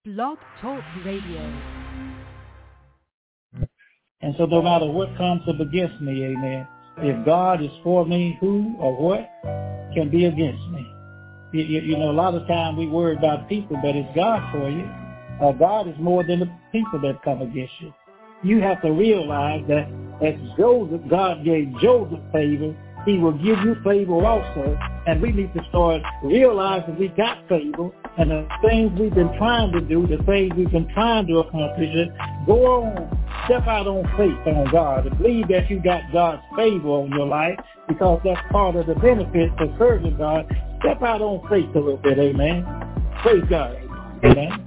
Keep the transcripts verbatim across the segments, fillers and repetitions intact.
Blog Talk Radio. And so no matter what comes up against me, amen, if God is for me, who or what can be against me? You, you, you know, a lot of times we worry about people, but it's God for you. Uh, God is more than the people that come against you. You have to realize that as Joseph, God gave Joseph favor, he will give you favor also. And we need to start realizing we got favor, and the things we've been trying to do, the things we've been trying to accomplish, go on, step out on faith on God and believe that you got God's favor on your life, because that's part of the benefit of serving God. Step out on faith a little bit, amen. Praise God, amen.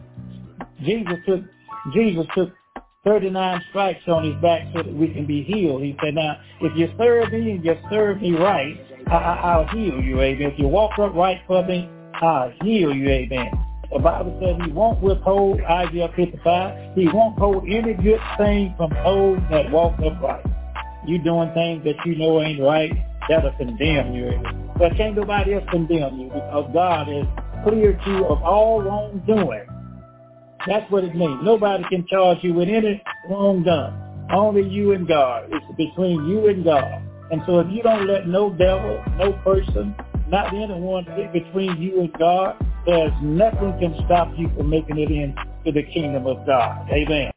Jesus took Jesus took thirty-nine stripes on his back so that we can be healed. He said, now, if you serve me and you serve me right, I, I, I'll heal you, amen. If you walk upright for me, I'll heal you, amen. The Bible says he won't withhold, Isaiah fifty-five, he won't hold any good thing from those that walk upright. You doing things that you know ain't right, that'll condemn you. But can't nobody else condemn you, because God has cleared you of all wrongdoing. That's what it means. Nobody can charge you with any wrong done. Only you and God. It's between you and God. And so if you don't let no devil, no person, not anyone get between you and God, there's nothing can stop you from making it into the kingdom of God. Amen.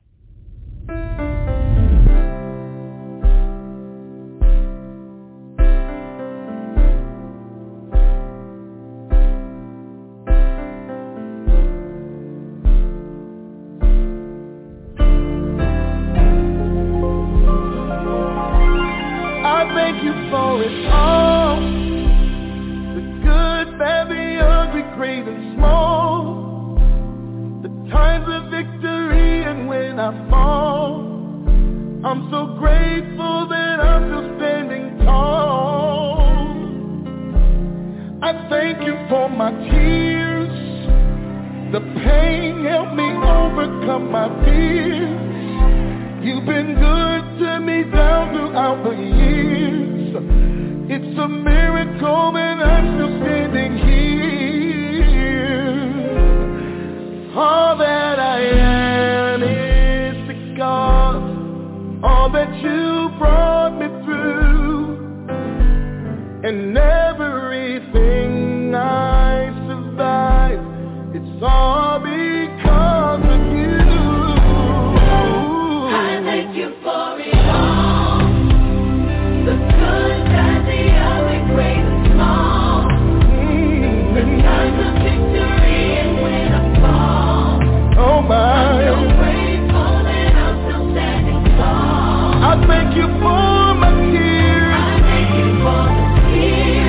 Thank you for the tears.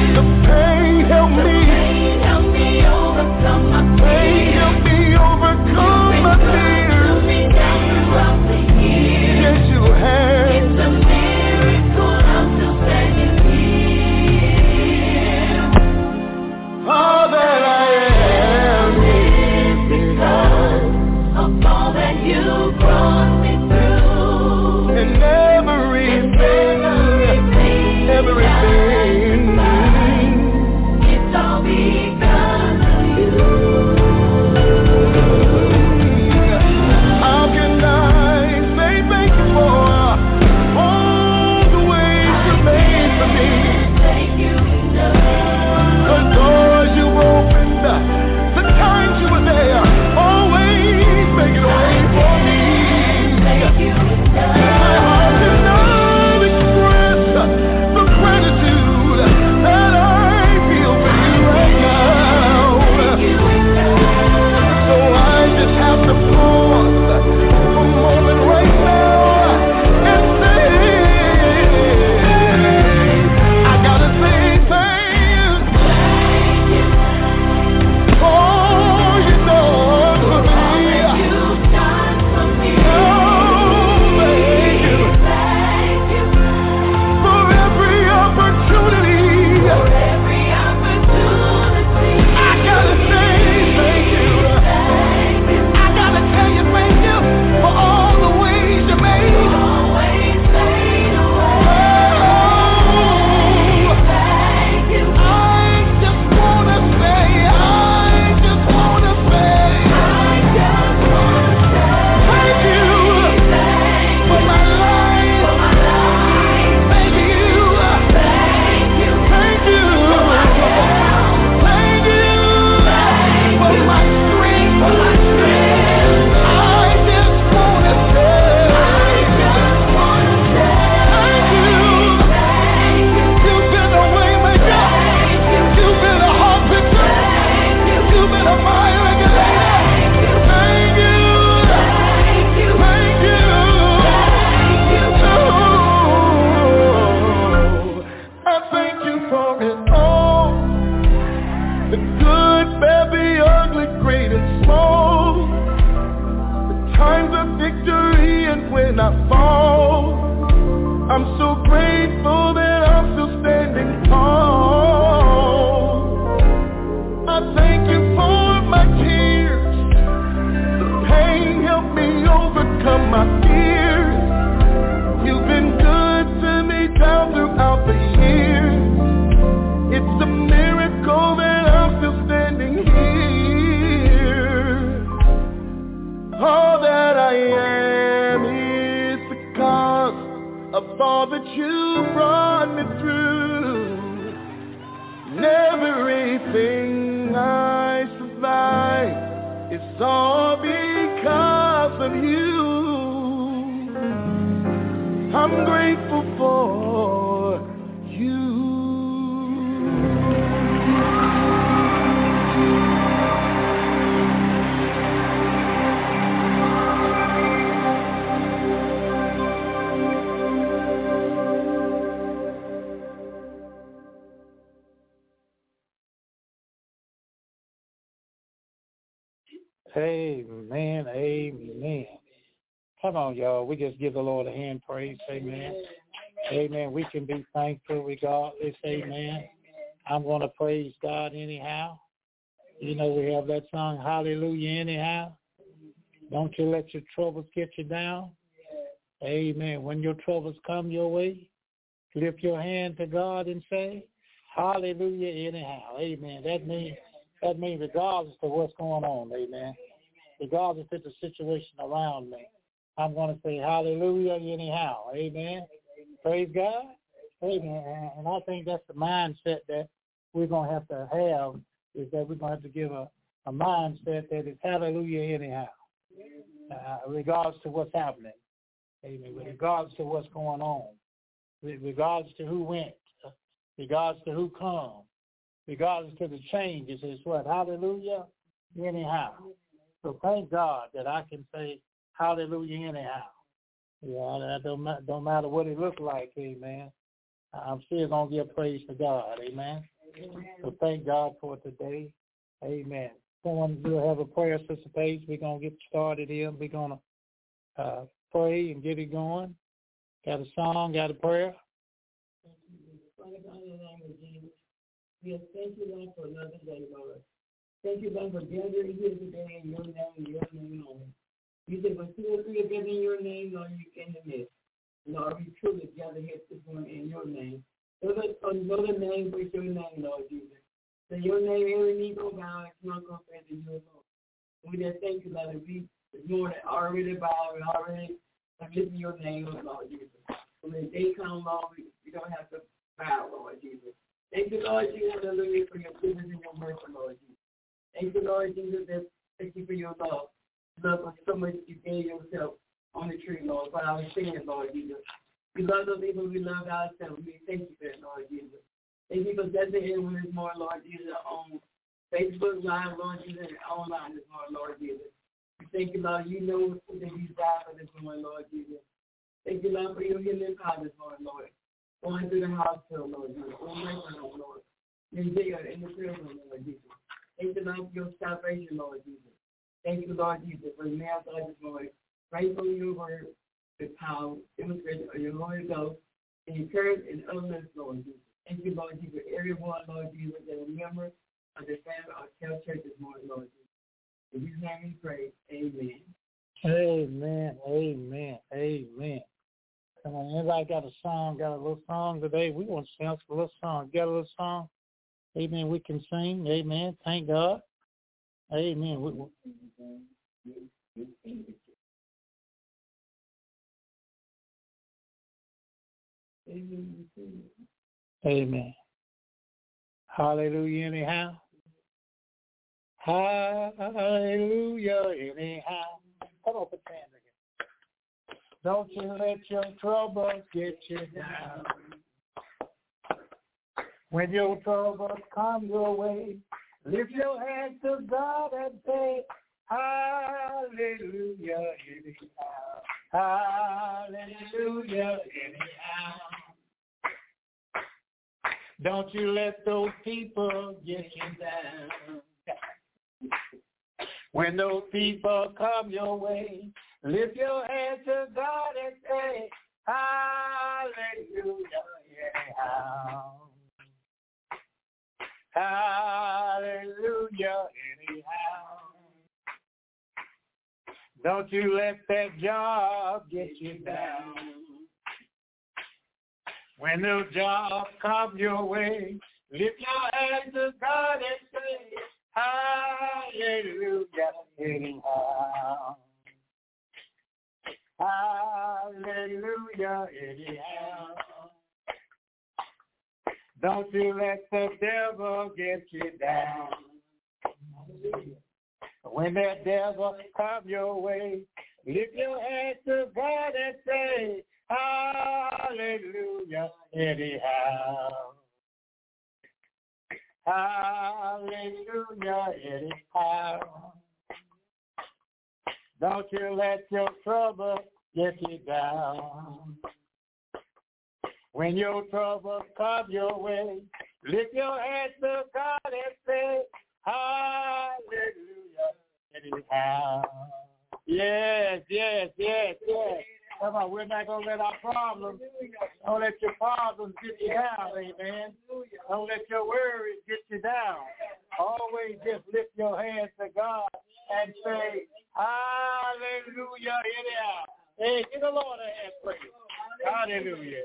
overcome my fears. You've been good to me down throughout the years. It's a miracle that I'm still standing here. All that I am is because of all that you brought me through. And everything I survive, it's all because of you. I'm grateful for you. Amen, amen. Come on, y'all. We just give the Lord a hand praise. Amen. Amen. We can be thankful regardless. Amen. I'm going to praise God anyhow. You know, we have that song, Hallelujah, anyhow. Don't you let your troubles get you down. Amen. When your troubles come your way, lift your hand to God and say, Hallelujah, anyhow. Amen. That means That means regardless of what's going on, amen, regardless of the situation around me, I'm going to say hallelujah anyhow, amen. Praise God, amen. And I think that's the mindset that we're going to have to have, is that we're going to have to give a, a mindset that is hallelujah anyhow, uh, regardless to what's happening, amen, regardless to what's going on, regardless to who went, regardless to who come. Regardless to the changes, is what? Hallelujah, anyhow. So thank God that I can say hallelujah anyhow. Yeah, that don't, don't matter what it looks like, amen. I'm still going to give praise to God, amen. So thank God for today, amen. Someone will have a prayer, Sister Paige. We're going to get started here. We're going to uh, pray and get it going. Got a song, got a prayer. Yes, thank you, Lord, for another day, Lord. Thank you, Lord, for gathering here today in your name, your name only. You said, when two or three are gathered in your name, Lord, you can in the midst. Lord, we truly gather here this morning in your name. So let another name with your name, Lord Jesus. So your name, every knee go bow, and tongue confess in your Lord. We just thank you, Lord, that we this morning already bow and already lift your name, Lord Jesus. So when they come, Lord, we, we don't have to bow, Lord Jesus. Thank you, Lord Jesus, hallelujah, for your goodness and your mercy, Lord Jesus. Thank you, Lord Jesus, that thank you for your love. Love us so much you gave yourself on the tree, Lord, for our sins, Lord Jesus. We love those people, we love ourselves. We thank you for that, Lord Jesus. Thank you for blessing everyone this morning, Lord Jesus, on Facebook Live, Lord Jesus, and online this morning, Lord Jesus. We thank you, Lord, you know that you died for this morning, Lord Jesus. Thank you, Lord, for your healing power this morning, Lord. Going through the hospital, Lord Jesus. Going away from them, Lord. In jail, in the prison, Lord Jesus. Thank you, Lord, for your salvation, Lord Jesus. Thank you, Lord Jesus, for the mail this morning. Pray for your word, the power, demonstration of your Holy Ghost, and encourage and uplift, Lord Jesus. Thank you, Lord Jesus, for everyone, Lord Jesus, that is a member of the family of Cal Church this morning, Lord Jesus. In Jesus' name we pray. Amen. Amen. Amen. Amen. Come on, anybody got a song, got a little song today? We want to sing a little song. Got a little song? Amen. We can sing. Amen. Thank God. Amen. We, we, Amen. Hallelujah anyhow. Hallelujah anyhow. Come on, put your hands again. Don't you let your troubles get you down. When your troubles come your way, lift your hands to God and say, hallelujah anyhow. Hallelujah anyhow. Don't you let those people get you down. When those people come your way, lift your hands to God and say, hallelujah anyhow. Hallelujah anyhow. Don't you let that job get you down. When the job comes your way, lift your hands to God and say, hallelujah, anyhow. Hallelujah, anyhow. Don't you let the devil get you down. When that devil comes your way, lift your hands to God and say, hallelujah, anyhow. Hallelujah, anyhow. Don't you let your trouble get you down. When your trouble comes your way, lift your hands to God and say, hallelujah, anyhow. Yes, yes, yes, yes. Come on, we're not going to let our problems, don't let your problems get you down, amen. Don't let your worries get you down. Always just lift your hands to God and say, hallelujah, anyhow. Hey, give the Lord a hand praise. Hallelujah.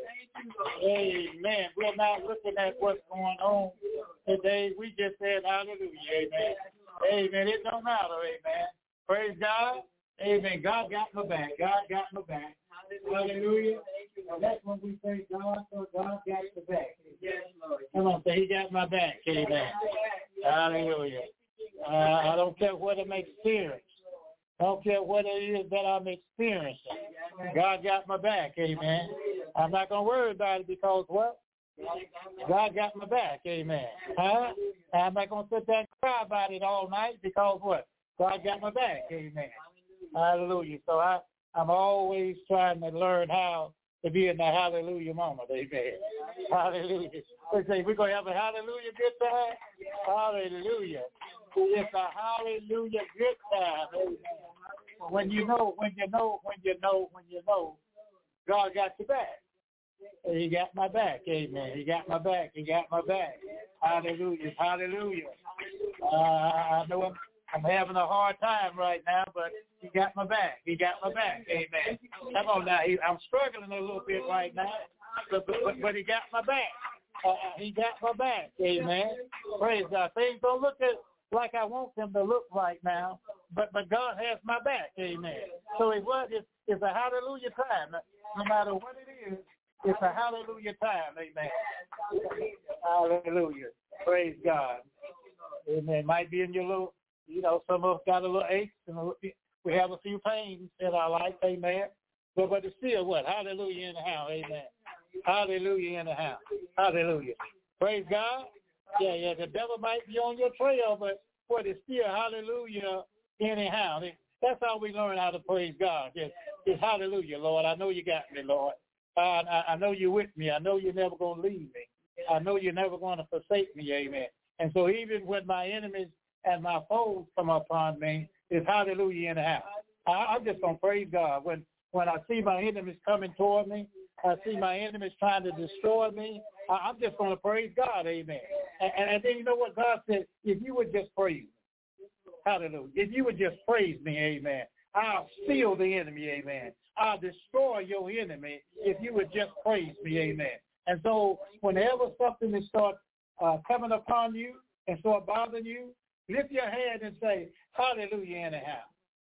Amen. We're not looking at what's going on today. We just said hallelujah, amen. Amen. It don't matter, amen. Praise God. Amen. God got my back. God got my back. Hallelujah. And that's when we say God, so God got the back. Come on, say he got my back. Amen. Hallelujah. Uh, I don't care what I'm experiencing. I don't care what it is that I'm experiencing. God got my back. Amen. I'm not going to worry about it because what? God got my back. Amen. Huh? I'm not going to sit there and cry about it all night because what? God got my back. Amen. Hallelujah. So I, I'm always trying to learn how to be in the hallelujah moment. Amen. Hallelujah. We say we're going to have a hallelujah good time. Hallelujah. It's a hallelujah good time. Amen. When you know, when you know, when you know, when you know, God got your back. He got my back. Amen. He got my back. He got my back. Hallelujah. Hallelujah. Uh, I know I'm, I'm having a hard time right now, but he got my back. He got my back. Amen. Come on now. He, I'm struggling a little bit right now, but, but, but, but he got my back. Uh, he got my back. Amen. Praise God. Things don't look at like I want them to look right now, but but God has my back. Amen. So it was it's, it's a hallelujah time. No matter what it is, it's a hallelujah time. Amen. Hallelujah. Praise God. Amen. Might be in your little, you know, some of us got a little aches and a little, we have a few pains in our life. Amen. But but it's still what? Hallelujah in the house. Amen. Hallelujah in the house. Hallelujah. Praise God. Yeah, yeah, the devil might be on your trail, but what is still hallelujah anyhow. That's how we learn how to praise God. It's, it's hallelujah, Lord. I know you got me, Lord. Uh, I, I know you're with me. I know you're never going to leave me. I know you're never going to forsake me, amen. And so even when my enemies and my foes come upon me, it's hallelujah in the house. I, I'm just going to praise God. When, when I see my enemies coming toward me, I see my enemies trying to destroy me, I'm just going to praise God, amen. And, and, and then you know what God said? If you would just praise me, hallelujah. If you would just praise me, amen, I'll steal the enemy, amen. I'll destroy your enemy if you would just praise me, amen. And so whenever something is start uh, coming upon you and start bothering you, lift your hand and say, hallelujah anyhow.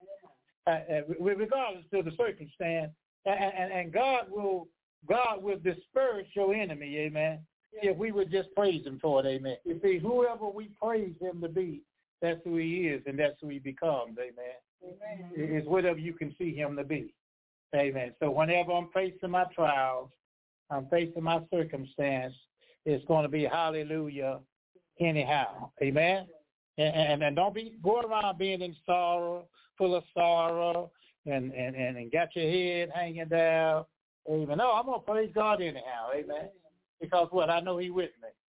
Uh, uh, regardless of the circumstance, and, and, and God will God will disperse your enemy, amen, if we would just praise him for it, amen. You see, whoever we praise him to be, that's who he is and that's who he becomes, amen. Amen. It's whatever you can see him to be, amen. So whenever I'm facing my trials, I'm facing my circumstance, it's going to be hallelujah anyhow, amen. And, and, and don't be going around being in sorrow, full of sorrow, and, and, and, and got your head hanging down. Amen. No, I'm going to praise God anyhow. Amen. Because what? I know he's with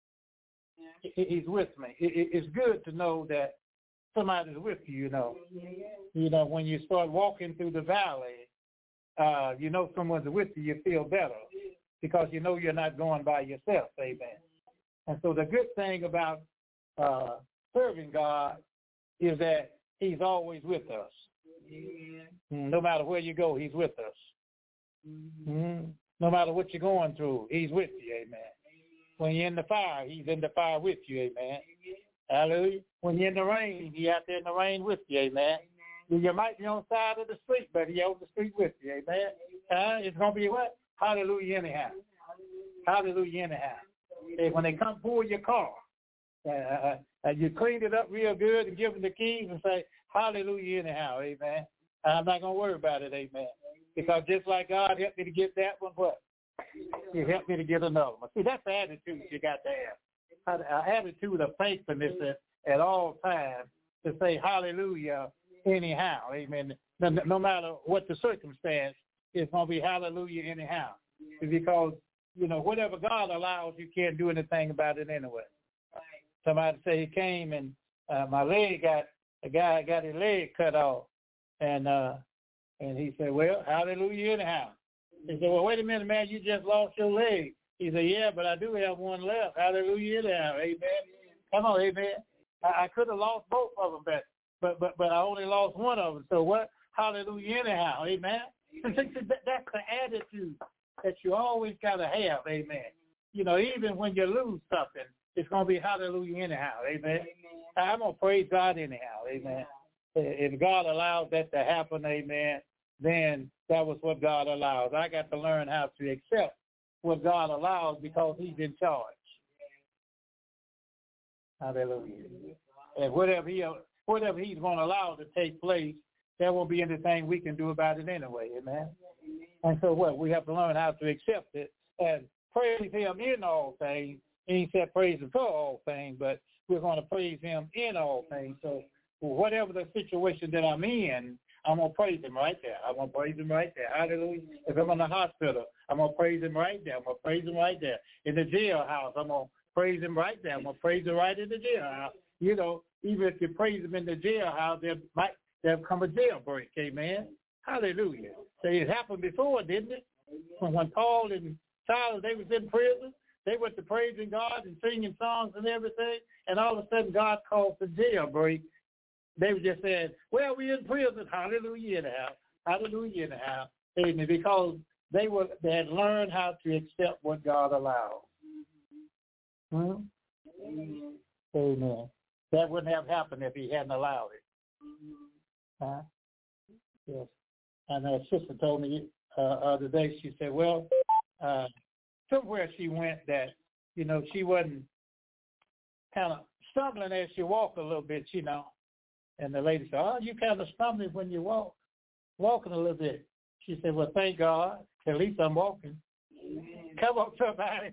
me. Yeah. He's with me. It's good to know that somebody's with you, you know. Yeah, yeah. You know, when you start walking through the valley, uh, you know someone's with you, you feel better because you know you're not going by yourself. Amen. And so the good thing about uh, serving God is that he's always with us. Amen. No matter where you go, he's with us. Mm-hmm. Mm-hmm. No matter what you're going through, he's with you, amen. When you're in the fire, he's in the fire with you, amen. Amen. Hallelujah. When you're in the rain, he's out there in the rain with you, amen. Amen. You might be on the side of the street, but he's on the street with you, amen. Uh, it's going to be what? Hallelujah anyhow. Hallelujah anyhow. And when they come pull your car, uh, uh, you clean it up real good and give them the keys and say, hallelujah anyhow, amen. I'm not going to worry about it, amen. Because just like God helped me to get that one, what? He helped me to get another one. See, that's the attitude you got to have. An attitude of faithfulness at, at all times to say hallelujah anyhow, amen. No, no matter what the circumstance, it's going to be hallelujah anyhow. Because, you know, whatever God allows, you can't do anything about it anyway. Somebody say he came and uh, my leg got, a guy got his leg cut off. And uh, and he said, well, hallelujah anyhow. He said, well, wait a minute, man, you just lost your leg. He said, yeah, but I do have one left. Hallelujah anyhow, amen. Come on, amen. I, I could have lost both of them, but, but but but I only lost one of them. So what? Hallelujah anyhow, amen. And that's the attitude that you always got to have, amen. You know, even when you lose something, it's going to be hallelujah anyhow, amen. Amen. I'm going to praise God anyhow, amen. If God allows that to happen, amen, then that was what God allows. I got to learn how to accept what God allows because he's in charge. Hallelujah. And whatever, he, whatever he's going to allow to take place, there won't be anything we can do about it anyway, amen. And so what? We have to learn how to accept it and praise him in all things. He said praise him for all things, but we're going to praise him in all things. So whatever the situation that I'm in, I'm going to praise him right there. I'm going to praise him right there. Hallelujah. If I'm in the hospital, I'm going to praise him right there. I'm going to praise him right there. In the jailhouse, I'm going to praise him right there. I'm going to praise him right in the jailhouse. You know, even if you praise him in the jailhouse, there might there come a jailbreak. Amen. Hallelujah. So it happened before, didn't it? When Paul and Silas, they was in prison, they went to praising God and singing songs and everything, and all of a sudden God caused the jailbreak. They just said, well, we're in prison. Hallelujah anyhow. Hallelujah anyhow. Amen. Because they were they had learned how to accept what God allowed. Hmm? Amen. Amen. That wouldn't have happened if he hadn't allowed it. Huh? Yes. And a sister told me uh, other day, she said, well, uh, somewhere she went that, you know, she wasn't kind of stumbling as she walked a little bit, you know. And the lady said, oh, you kind of stumbling when you walk, walking a little bit. She said, well, thank God. At least I'm walking. Amen. Come on, somebody.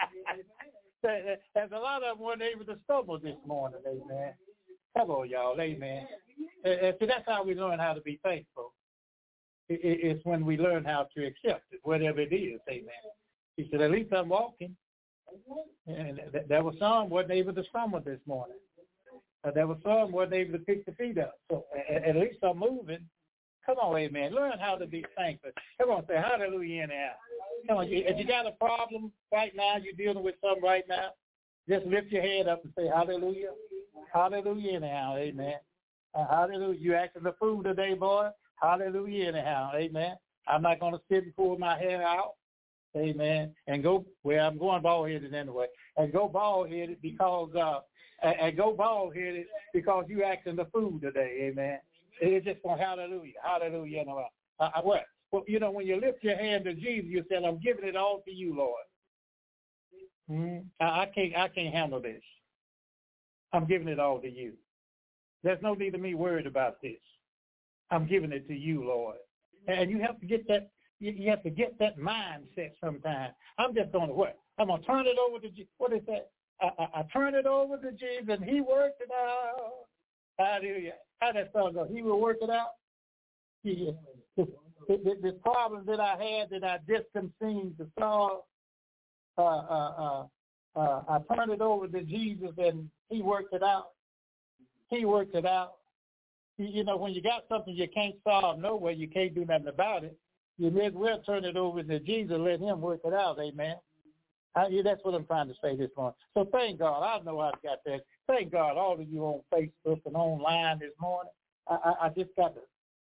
There's a lot of them weren't able to stumble this morning, amen. Come on, y'all, amen. And see, that's how we learn how to be thankful. It's when we learn how to accept it, whatever it is, amen. She said, at least I'm walking. And there was some wasn't able to stumble this morning. Uh, there was some wasn't able to pick the feet up. So at, at least I'm moving. Come on, amen. Learn how to be thankful. Come on, say hallelujah anyhow. Come on, if you got a problem right now, you're dealing with something right now, just lift your head up and say hallelujah. Hallelujah anyhow, amen. Uh, hallelujah. You asking for food today, boy? Hallelujah anyhow, amen. I'm not going to sit and pull my hair out, amen, and go, well, I'm going bald-headed anyway, and go bald-headed because, uh, and go bald-headed because you asking the food today, amen. It's just for hallelujah, hallelujah. No, uh, what? Well, you know, when you lift your hand to Jesus, you say, I'm giving it all to you, Lord. Mm-hmm. I, I can't I can't handle this. I'm giving it all to you. There's no need of me worried about this. I'm giving it to you, Lord. And you have to get that, you have to get that mindset sometime. I'm just going to what? I'm going to turn it over to Jesus. What is that? I, I, I turn it over to Jesus, and he worked it out. Hallelujah. How that song go? He will work it out. Yeah. This, this, this problem that I had that I just couldn't seem to solve, uh, uh, uh, uh, I turned it over to Jesus, and he worked it out. He worked it out. You know, when you got something you can't solve nowhere, you can't do nothing about it, you may as well turn it over to Jesus and let him work it out, amen. I, yeah, that's what I'm trying to say this morning. So thank God. I know I've got that. Thank God, all of you on Facebook and online this morning. I, I, I just got to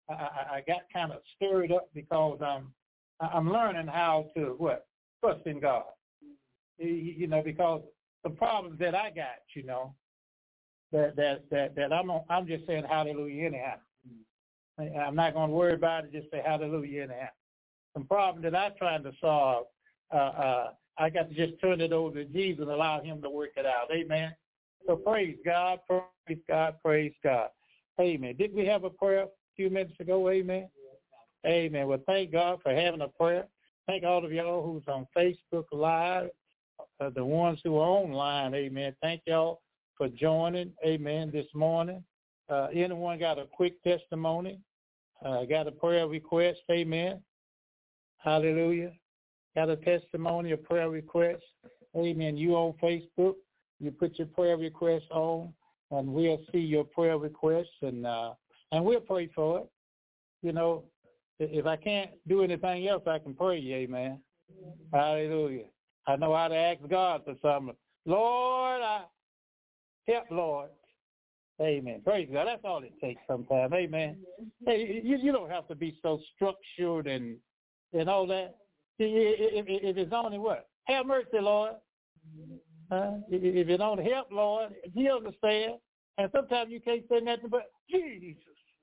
I, I, I got kind of stirred up because I'm I'm learning how to what trust in God. You, you know, because the problems that I got, you know, that that that, that I'm on, I'm just saying hallelujah anyhow. I'm not going to worry about it. Just say hallelujah anyhow. Some problem that I'm trying to solve, uh, uh, I got to just turn it over to Jesus and allow him to work it out. Amen. So praise God, praise God, praise God. Amen. Did we have a prayer a few minutes ago? Amen. Amen. Well, thank God for having a prayer. Thank all of y'all who's on Facebook Live, uh, the ones who are online. Amen. Thank y'all for joining. Amen. This morning. Uh, anyone got a quick testimony? Uh, got a prayer request? Amen. Hallelujah. Got a testimony, a prayer request? Amen. You on Facebook? You put your prayer request on, and we'll see your prayer requests, and uh, and we'll pray for it. You know, if I can't do anything else, I can pray. Amen. Hallelujah. I know how to ask God for something. Lord, I help, Lord. Amen. Praise God. That's all it takes sometimes. Amen. Hey, you, you don't have to be so structured and and all that. If, if, if it's only what? Have mercy, Lord. Uh, if it don't help, Lord, He understand. And sometimes you can't say nothing but Jesus.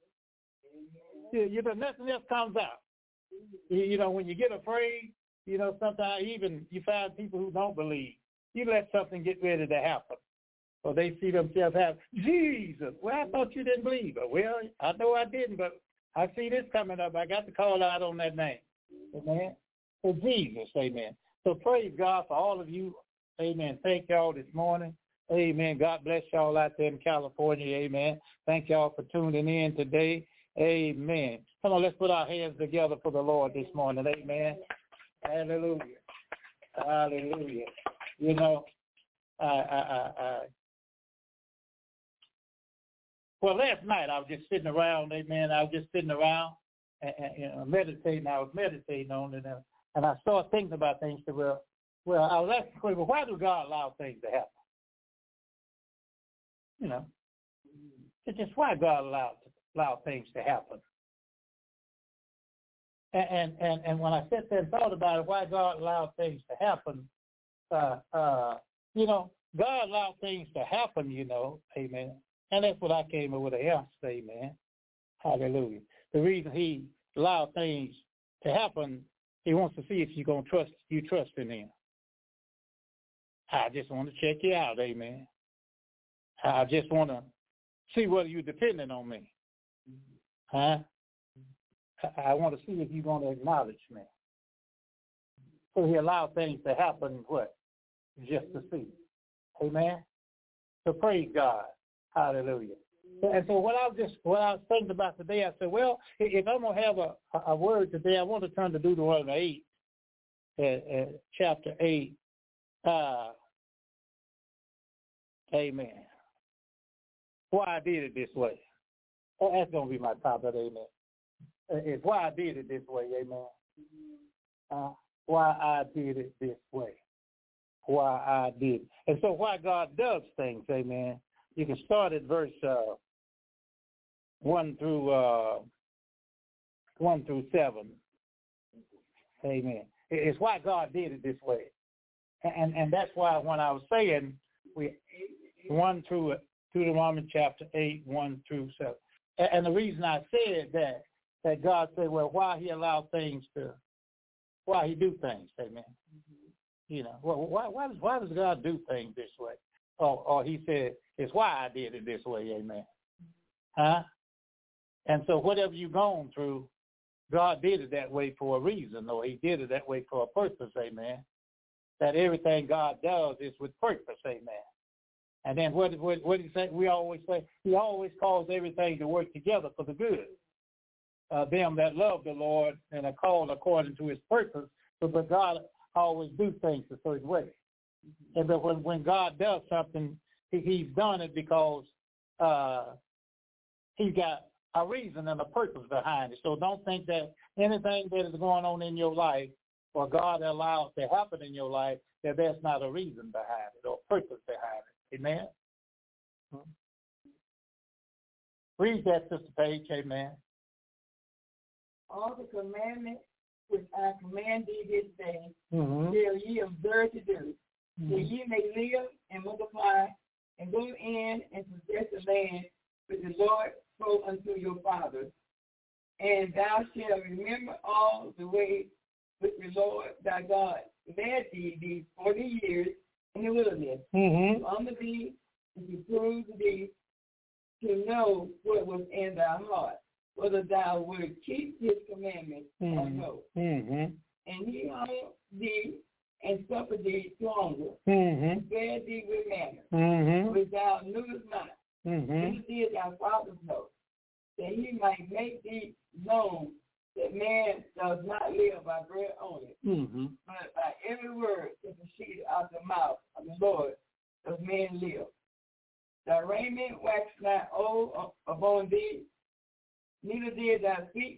You, you know, nothing else comes out. You, you know, when you get afraid, you know, sometimes even you find people who don't believe. You let something get ready to happen. Or they see themselves have Jesus. Well, I thought you didn't believe. Well, I know I didn't, but I see this coming up. I got to call out on that name. Amen. For Jesus, amen. So praise God for all of you. Amen. Thank y'all this morning. Amen. God bless y'all out there in California. Amen. Thank y'all for tuning in today. Amen. Come on, let's put our hands together for the Lord this morning. Amen. Hallelujah. Hallelujah. You know, I, I, I, I well, last night I was just sitting around, amen. I was just sitting around and, and you know, meditating. I was meditating on it, and, and I started thinking about things. That, well, well, I was asking the question, well, why do God allow things to happen? You know, it's just why God allowed allow things to happen. And, and and and when I sat there and thought about it, why God allowed things to happen, uh, uh, you know, God allowed things to happen, you know, amen. And that's what I came up with an answer, amen. Hallelujah. The reason He allowed things to happen, He wants to see if you're gonna trust you trust in Him. I just want to check you out, amen. I just want to see whether you're dependent on me. Huh? I want to see if you're going to acknowledge me. So He allowed things to happen, what? Just to see. Amen? So praise God. Hallelujah. And so what I was just, what I was thinking about today, I said, well, if I'm going to have a, a word today, I want to turn to Deuteronomy eight, uh, uh, chapter eight. Uh, amen. Why I did it this way. That's going to be my topic, amen. It's why I did it this way, amen. Uh, why I did it this way. Why I did it. And so why God does things, amen. You can start at verse uh, one through uh, one through seven. Amen. It's why God did it this way. And and that's why when I was saying we one through Deuteronomy chapter eight, one through seven. And the reason I said that, that God said, well, why He allowed things to, why He do things, amen. Mm-hmm. You know, well, why why does why does God do things this way? Or, or He said, it's why I did it this way, amen. Huh? And so whatever you've gone through, God did it that way for a reason, or He did it that way for a purpose, amen. That everything God does is with purpose, amen. And then what, what, what did He say? We always say, He always calls everything to work together for the good. Uh, them that love the Lord and are called according to His purpose. So, but God always do things a certain way. Mm-hmm. And but when, when God does something, he, He's done it because uh, He's got a reason and a purpose behind it. So don't think that anything that is going on in your life or God allows to happen in your life, that there's not a reason behind it or purpose behind it. Amen? Hmm. Read that, Sister Paige. Amen. all the commandments which I command thee this day, mm-hmm. shall ye observe to do, mm-hmm. that ye may live and multiply, and go in and possess the land which the Lord spoke unto your fathers. And thou shalt remember all the way which the Lord thy God led thee these forty years in the wilderness, mm-hmm. to honor thee and to prove thee to know what was in thy heart, whether thou would keep his commandments mm-hmm. or no. Mm-hmm. And he hungered thee and suffered thee to hunger, mm-hmm. fed thee with manna, mm-hmm. which thou knewest not, mm-hmm. neither did thy fathers know, that he might make thee known that man does not live by bread only, mm-hmm. but by every word that proceeded out of the mouth of the Lord does man live. Thy raiment waxed not old upon thee, neither did thy feet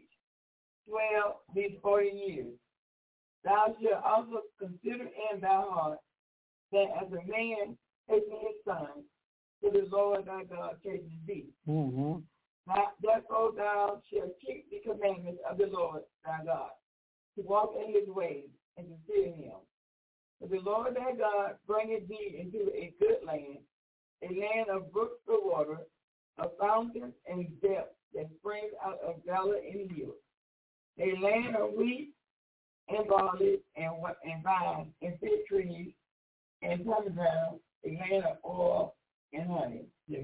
swell these forty years. Thou shalt also consider in thy heart that as a man taking his son, to the Lord thy God taketh thee. Mm-hmm. Now, therefore thou shalt keep the commandments of the Lord thy God, to walk in his ways and to fear him. For the Lord thy God bringeth thee into a good land, a land of brooks of water, of fountains and depths that springs out of valley and hills, a land of wheat and barley and, and vines and fig trees and pomegranate, a land of oil and honey.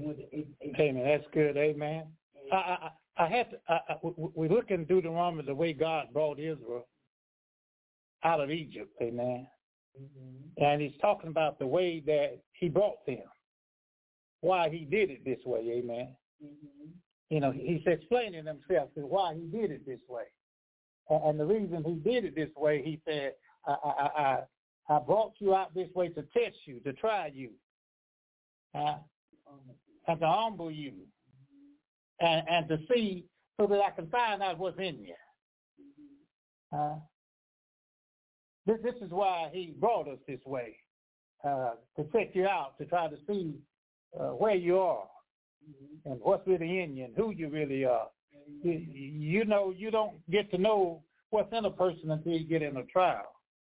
Amen. That's good. Amen. I, I, I had to, I, I, we look in Deuteronomy the way God brought Israel out of Egypt. Amen. Mm-hmm. And he's talking about the way that he brought them, why he did it this way. Amen. Mm-hmm. You know, he's explaining himself to why he did it this way. And the reason he did it this way, he said, I, I, I, I brought you out this way to test you, to try you, uh, and to humble you, and, and to see so that I can find out what's in you. Uh, this, this is why he brought us this way, uh, to check you out, to try to see uh, where you are and what's really in you and who you really are. You, you know, you don't get to know what's in a person until you get in a trial.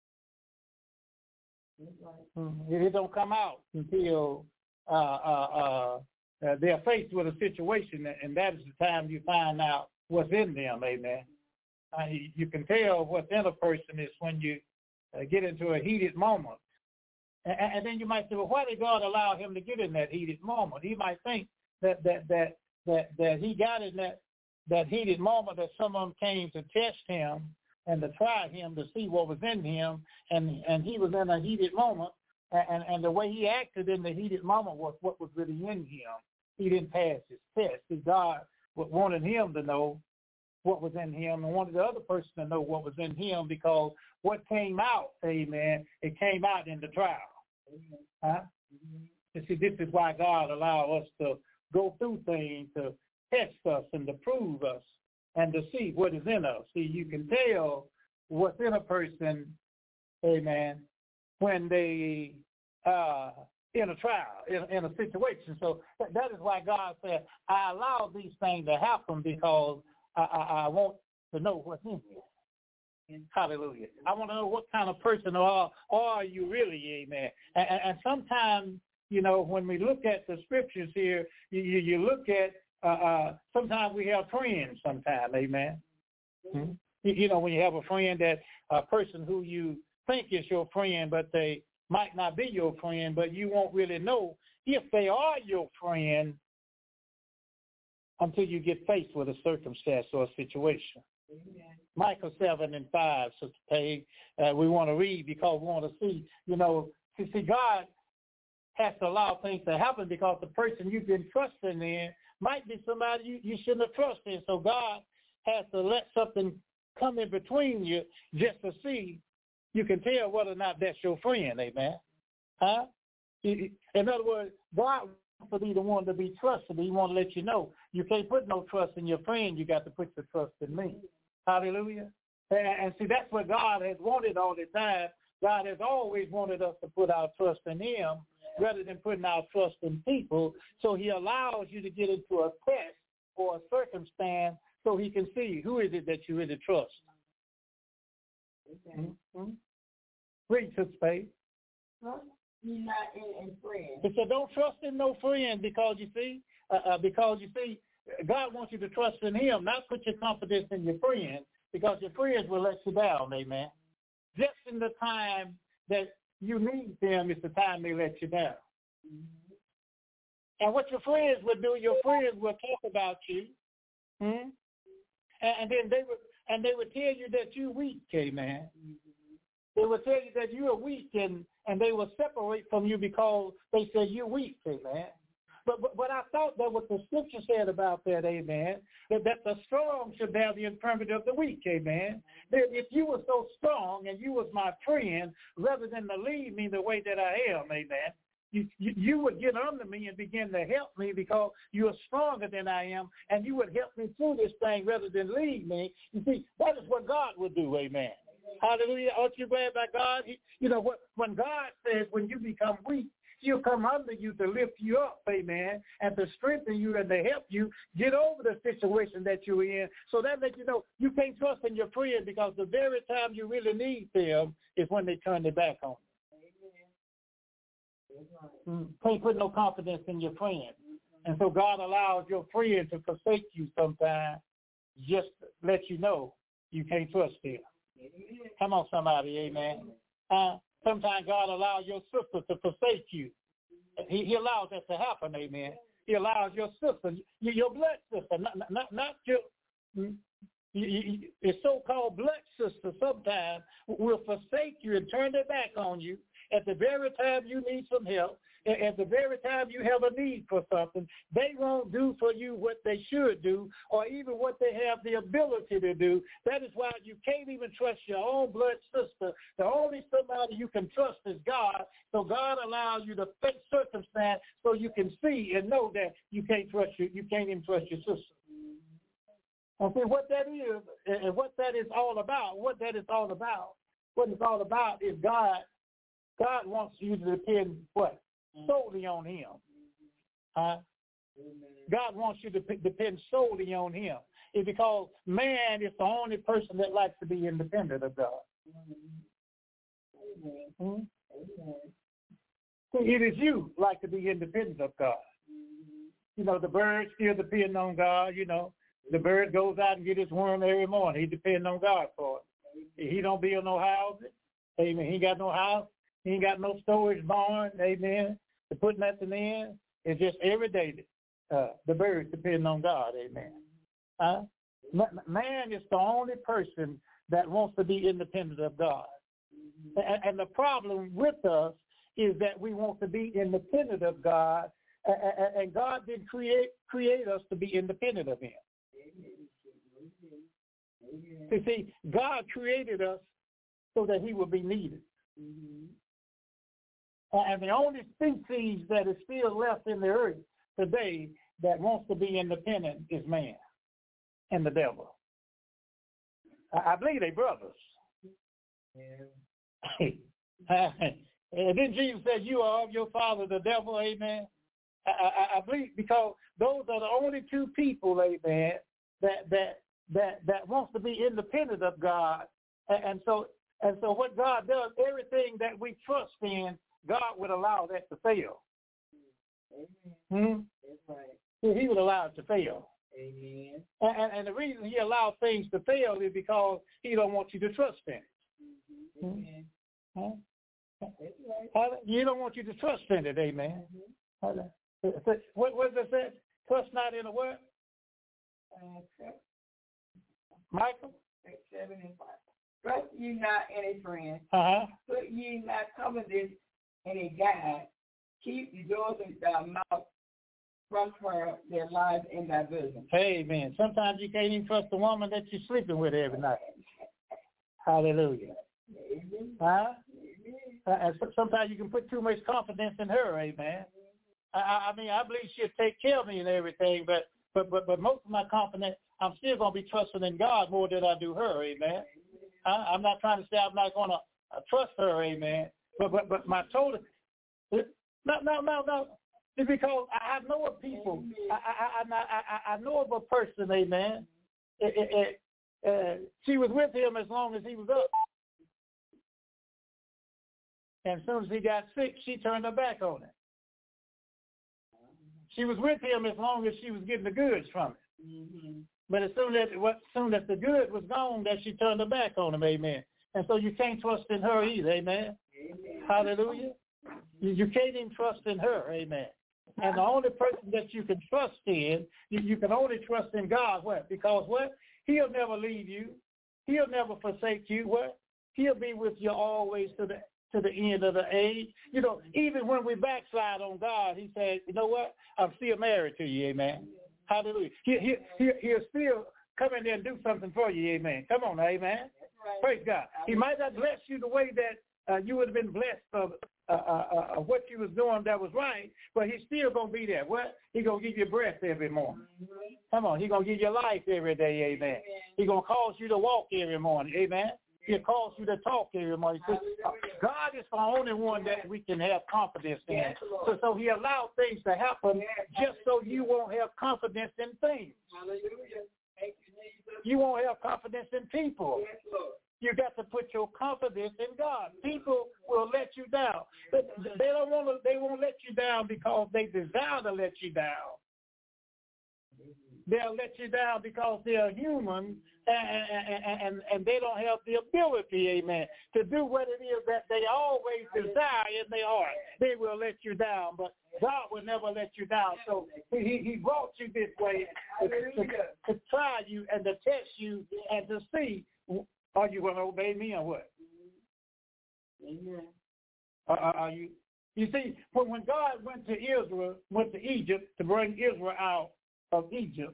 Mm-hmm. It don't come out until uh, uh, uh, uh, they're faced with a situation, and that is the time you find out what's in them. Amen. Uh, you, you can tell what's in a person is when you uh, get into a heated moment. And, and then you might say, well, why did God allow him to get in that heated moment? He might think that that that that, that he got in that that heated moment that someone came to test him and to try him to see what was in him, and, and he was in a heated moment, and, and the way he acted in the heated moment was what was really in him. He didn't pass his test. See, God wanted him to know what was in him and wanted the other person to know what was in him, because what came out, amen, it came out in the trial. Huh? You see, this is why God allowed us to go through things to test us and to prove us and to see what is in us. See, you can tell what's in a person, amen, when they uh in a trial, in, in a situation. So that, that is why God said, I allow these things to happen because I, I, I want to know what's in you. Hallelujah. I want to know what kind of person are, are you really, amen. And, and, and sometimes, you know, when we look at the scriptures here, you, you, you look at, uh, uh, sometimes we have friends sometimes, amen. Mm-hmm. You, you know, when you have a friend, that a person who you think is your friend, but they might not be your friend, but you won't really know if they are your friend until you get faced with a circumstance or a situation. Amen. Micah seven and five, Sister Page, uh, we want to read because we want to see, you know, see, see, God has to allow things to happen because the person you've been trusting in might be somebody you, you shouldn't have trusted in. So God has to let something come in between you just to see. You can tell whether or not that's your friend, amen. Huh? In other words, God wants to be the one to be trusted. He wants to let you know you can't put no trust in your friend. You got to put your trust in me. Hallelujah. And, and see, that's what God has wanted all the time. God has always wanted us to put our trust in him rather than putting our trust in people. So he allows you to get into a test or a circumstance so he can see who is it that you really trust. Okay. Mm-hmm. Read to space. Trust ye not in a friend. He said, don't trust in no friend because you see, uh, uh, because you see, God wants you to trust in him, not put your confidence in your friends, because your friends will let you down, amen. Just in the time that you need them is the time they let you down. Mm-hmm. And what your friends will do, your friends will talk about you, hmm? and, and then they would, and they would tell you that you're weak, amen. Mm-hmm. They will tell you that you are weak, and, and they will separate from you because they say you're weak, amen. But, but but I thought that what the scripture said about that, amen, that, that the strong should bear the infirmity of the weak, amen. That if you were so strong and you was my friend, rather than to leave me the way that I am, amen, you, you, you would get under me and begin to help me because you are stronger than I am, and you would help me through this thing rather than leave me. You see, that is what God would do, amen. Hallelujah. Aren't you glad by God? He, you know, what, when God says when you become weak, he'll come under you to lift you up, amen, and to strengthen you and to help you get over the situation that you're in. So that lets you know you can't trust in your friend because the very time you really need them is when they turn their back on you. Mm, can't put no confidence in your friend. And so God allows your friend to forsake you sometimes just to let you know you can't trust them. Come on, somebody, amen. Uh, sometimes God allows your sister to forsake you. He, he allows that to happen, amen. He allows your sister, your blood sister, not, not, not your, your so-called blood sister sometimes will forsake you and turn their back on you at the very time you need some help. At the very time you have a need for something, they won't do for you what they should do or even what they have the ability to do. That is why you can't even trust your own blood sister. The only somebody you can trust is God. So God allows you to face circumstance so you can see and know that you can't trust you. You can't even trust your sister. And see what that is and what that is all about. What that is all about. What it's all about is God. God wants you to depend what? Solely on him. Huh? God wants you to p- depend solely on him. It's because man is the only person that likes to be independent of God. Mm-hmm. It is you like to be independent of God. You know, the bird still depend on God. You know, the bird goes out and get his worm every morning. He depends on God for it. He don't build no houses. Amen. He ain't got no house. He ain't got no storage barn, amen, to put nothing in. It's just every day uh, the birds depend on God, amen. Uh, man is the only person that wants to be independent of God. And, and the problem with us is that we want to be independent of God, and, and God didn't create create us to be independent of him. You see, God created us so that he would be needed. Mm-hmm. And the only species that is still left in the earth today that wants to be independent is man and the devil. I, I believe they brothers. Yeah. And then Jesus said, you are of your father, the devil, amen. I, I, I believe because those are the only two people, amen, that that that that wants to be independent of God. And, and so and so what God does, everything that we trust in, God would allow that to fail. Amen. Hmm? That's right. He would allow it to fail. Amen. And, and, and the reason he allows things to fail is because he don't want you to trust in it. Mm-hmm. Amen. Huh? That's right. You don't want you to trust in it. Amen. Mm-hmm. What, what does it say? Trust not in a what? Uh, Michael? Six, seven, and five. Trust ye not in a friend. Uh-huh. Put ye not confidence in a guide. Keep the doors of thy mouth from her, their lives in thy bosom. Amen. Sometimes you can't even trust the woman that you're sleeping with every night. Hallelujah. Amen. Huh? Amen. Uh, sometimes you can put too much confidence in her. Amen. I, I mean, I believe she'll take care of me and everything, but but but, but most of my confidence, I'm still going to be trusting in God more than I do her. Amen. I, I'm not trying to say I'm not going to uh, trust her. Amen. But but but my total, no no no no. It's because I know of people. I I I I, I know of a person. Amen. it, it, it, uh, she was with him as long as he was up. And as soon as he got sick, she turned her back on him. She was with him as long as she was getting the goods from it. Mm-hmm. But as soon as, as soon as the good was gone, that she turned her back on him, amen. And so you can't trust in her either, amen. Amen. Hallelujah. You, you can't even trust in her, amen. And the only person that you can trust in, you, you can only trust in God, what? Because what? He'll never leave you. He'll never forsake you, what? He'll be with you always to the to the end of the age. You know, even when we backslide on God, he said, you know what? I'm still married to you, amen. Hallelujah. He, he, he, he'll still come in there and do something for you, amen. Come on, amen. Right. Praise God. He might not bless you the way that uh, you would have been blessed of uh, uh, uh, what you was doing that was right, but he's still going to be there. What? He's going to give you breath every morning. Mm-hmm. Come on. He's going to give you life every day, amen. Amen. He's going to cause you to walk every morning, amen. He'll cause you to talk every morning. So, God is the only one that we can have confidence in. Yes, so, so he allowed things to happen just so you won't have confidence in things. Hallelujah. You won't have confidence in people. Yes, you got to put your confidence in God. People will let you down. They don't want to. They won't let you down because they desire to let you down. They'll let you down because they're human and, and, and, and they don't have the ability, amen, to do what it is that they always desire in their heart. They will let you down, but God will never let you down. So he, he brought you this way to, to, to try you and to test you and to see, are you going to obey me or what? Amen. Are, are you? You see, when God went to Israel, went to Egypt to bring Israel out of Egypt,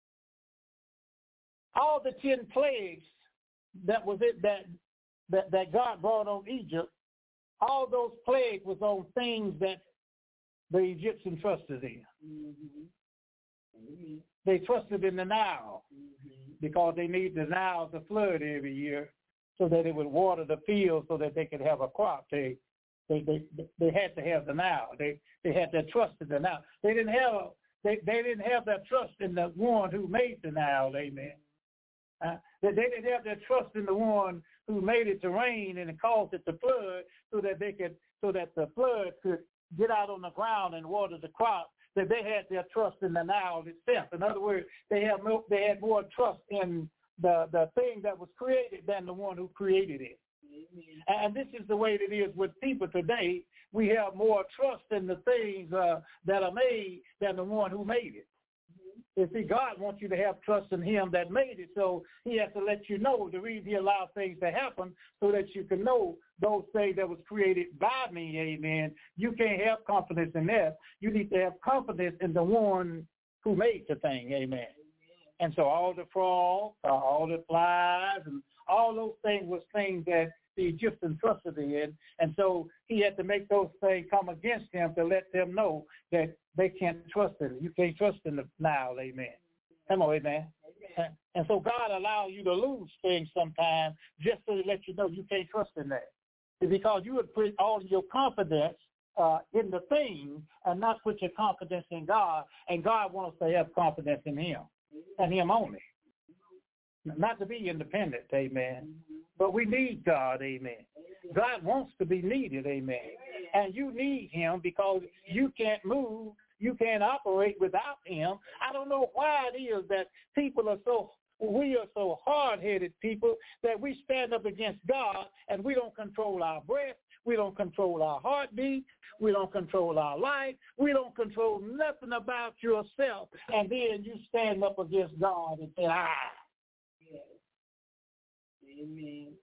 all the ten plagues that was it that, that that God brought on Egypt, all those plagues was on things that the Egyptians trusted in. Mm-hmm. Mm-hmm. They trusted in the Nile mm-hmm. because they needed the Nile to flood every year so that it would water the fields so that they could have a crop. They they they, they had to have the Nile. They they had their trust in the Nile. They didn't have they, they didn't have their trust in the one who made the Nile, amen. Uh, they, they didn't have their trust in the one who made it to rain and caused it to flood so that they could so that the flood could get out on the ground and water the crop. That they had their trust in the Nile itself. In other words, they had more, they had more trust in the, the thing that was created than the one who created it. Mm-hmm. And this is the way it is with people today. We have more trust in the things uh, that are made than the one who made it. You see, God wants you to have trust in him that made it, so he has to let you know the reason he allowed things to happen so that you can know those things that was created by me, amen. You can't have confidence in that. You need to have confidence in the one who made the thing, amen. And so all the frogs, uh, all the flies, and all those things was things that the Egyptians trusted in, and so he had to make those things come against him to let them know that they can't trust in it. You can't trust in the Nile, amen. Come on, amen. Amen. And so God allows you to lose things sometimes just to let you know you can't trust in that. It's because you would put all your confidence uh, in the thing and not put your confidence in God, and God wants us to have confidence in him and him only. Not to be independent, amen. But we need God, amen. God wants to be needed, amen. And you need him because you can't move, you can't operate without him. I don't know why it is that people are so, we are so hard-headed people that we stand up against God and we don't control our breath, we don't control our heartbeat, we don't control our life, we don't control nothing about yourself, and then you stand up against God and say, ah. Yes. Amen.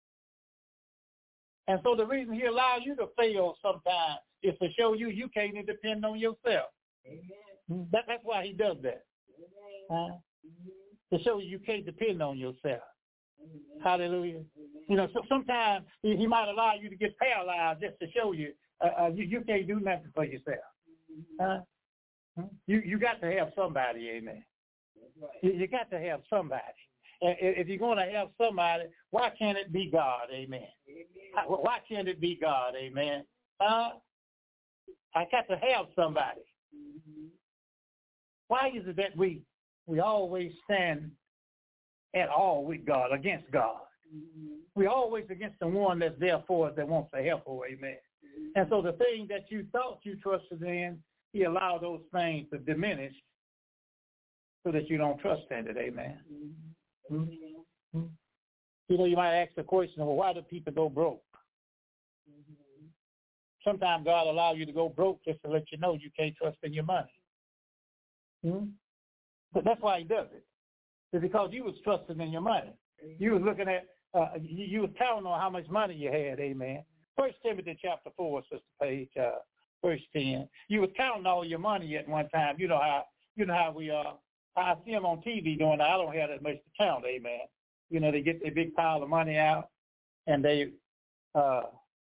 And so the reason he allows you to fail sometimes is to show you you can't even depend on yourself. Amen. That, that's why he does that. Amen. Uh, mm-hmm. To show you you can't depend on yourself. Amen. Hallelujah. Amen. You know, so sometimes he, he might allow you to get paralyzed just to show you uh, uh, you, you can't do nothing for yourself. Mm-hmm. Uh, you you got to have somebody, amen. Right. You, you got to have somebody. If you're going to have somebody, why can't it be God? Amen. Amen. Why can't it be God? Amen. Uh, I got to have somebody. Mm-hmm. Why is it that we we always stand at all with God, against God. Mm-hmm. We're always against the one that's there for us that wants to help us, amen. Mm-hmm. And so the thing that you thought you trusted in, he allowed those things to diminish so that you don't trust in it, amen. Mm-hmm. Mm-hmm. You know, you might ask the question, well, why do people go broke? Mm-hmm. Sometimes God allows you to go broke just to let you know you can't trust in your money. Mm-hmm. But that's why he does it. It's because you was trusting in your money. You was looking at, uh, you, you was counting on how much money you had, amen. First Timothy chapter four, Sister Paige, uh, verse ten. You was counting all your money at one time. You know how, you know how we are. Uh, I see them on T V doing that. I don't have that much to count, amen. You know, they get their big pile of money out, and they, uh,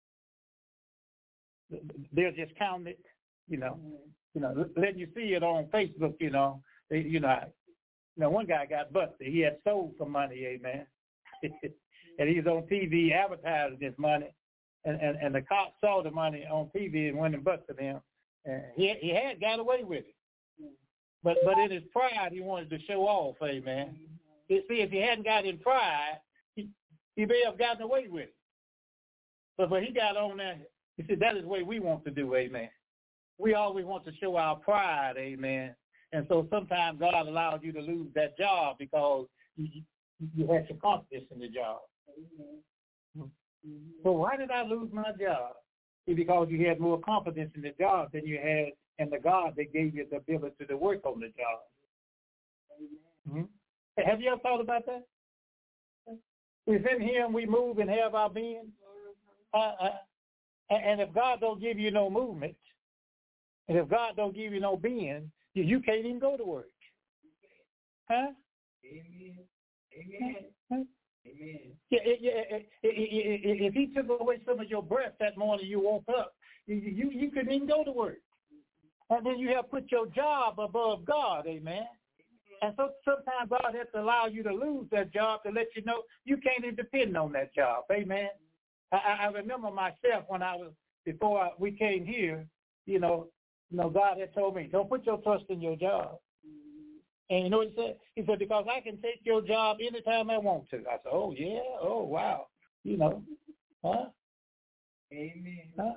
they're just counting it, you know, mm-hmm. you know, letting you see it on Facebook, you know. They, you know, you know, one guy got busted. He had stole some money, amen. And he was on T V advertising this money, and, and, and the cops saw the money on T V and went and busted him. And he he had got away with it, mm-hmm. but but in his pride, he wanted to show off, amen. Mm-hmm. See, if he hadn't got in pride, he, he may have gotten away with it. But but he got on there. He said, that is the way we want to do, amen. We always want to show our pride, amen. And so sometimes God allows you to lose that job because you, you had some confidence in the job. Mm-hmm. So why did I lose my job? It's because you had more confidence in the job than you had in the God that gave you the ability to work on the job. Mm-hmm. Have you ever thought about that? It's in him we move and have our being. Uh, uh, and if God don't give you no movement, and if God don't give you no being, you, you can't even go to work. Huh? Amen. Amen. Huh? Amen. Yeah, yeah, if he took away some of your breath that morning you woke up, you, you, you couldn't even go to work. And then you have put your job above God, amen. And so sometimes God has to allow you to lose that job to let you know you can't even depend on that job. Amen. I, I remember myself when I was, before I, we came here, you know, you know, God had told me, don't put your trust in your job. And you know what he said? He said, because I can take your job anytime I want to. I said, oh, yeah, oh, wow. You know, huh? Amen. Huh?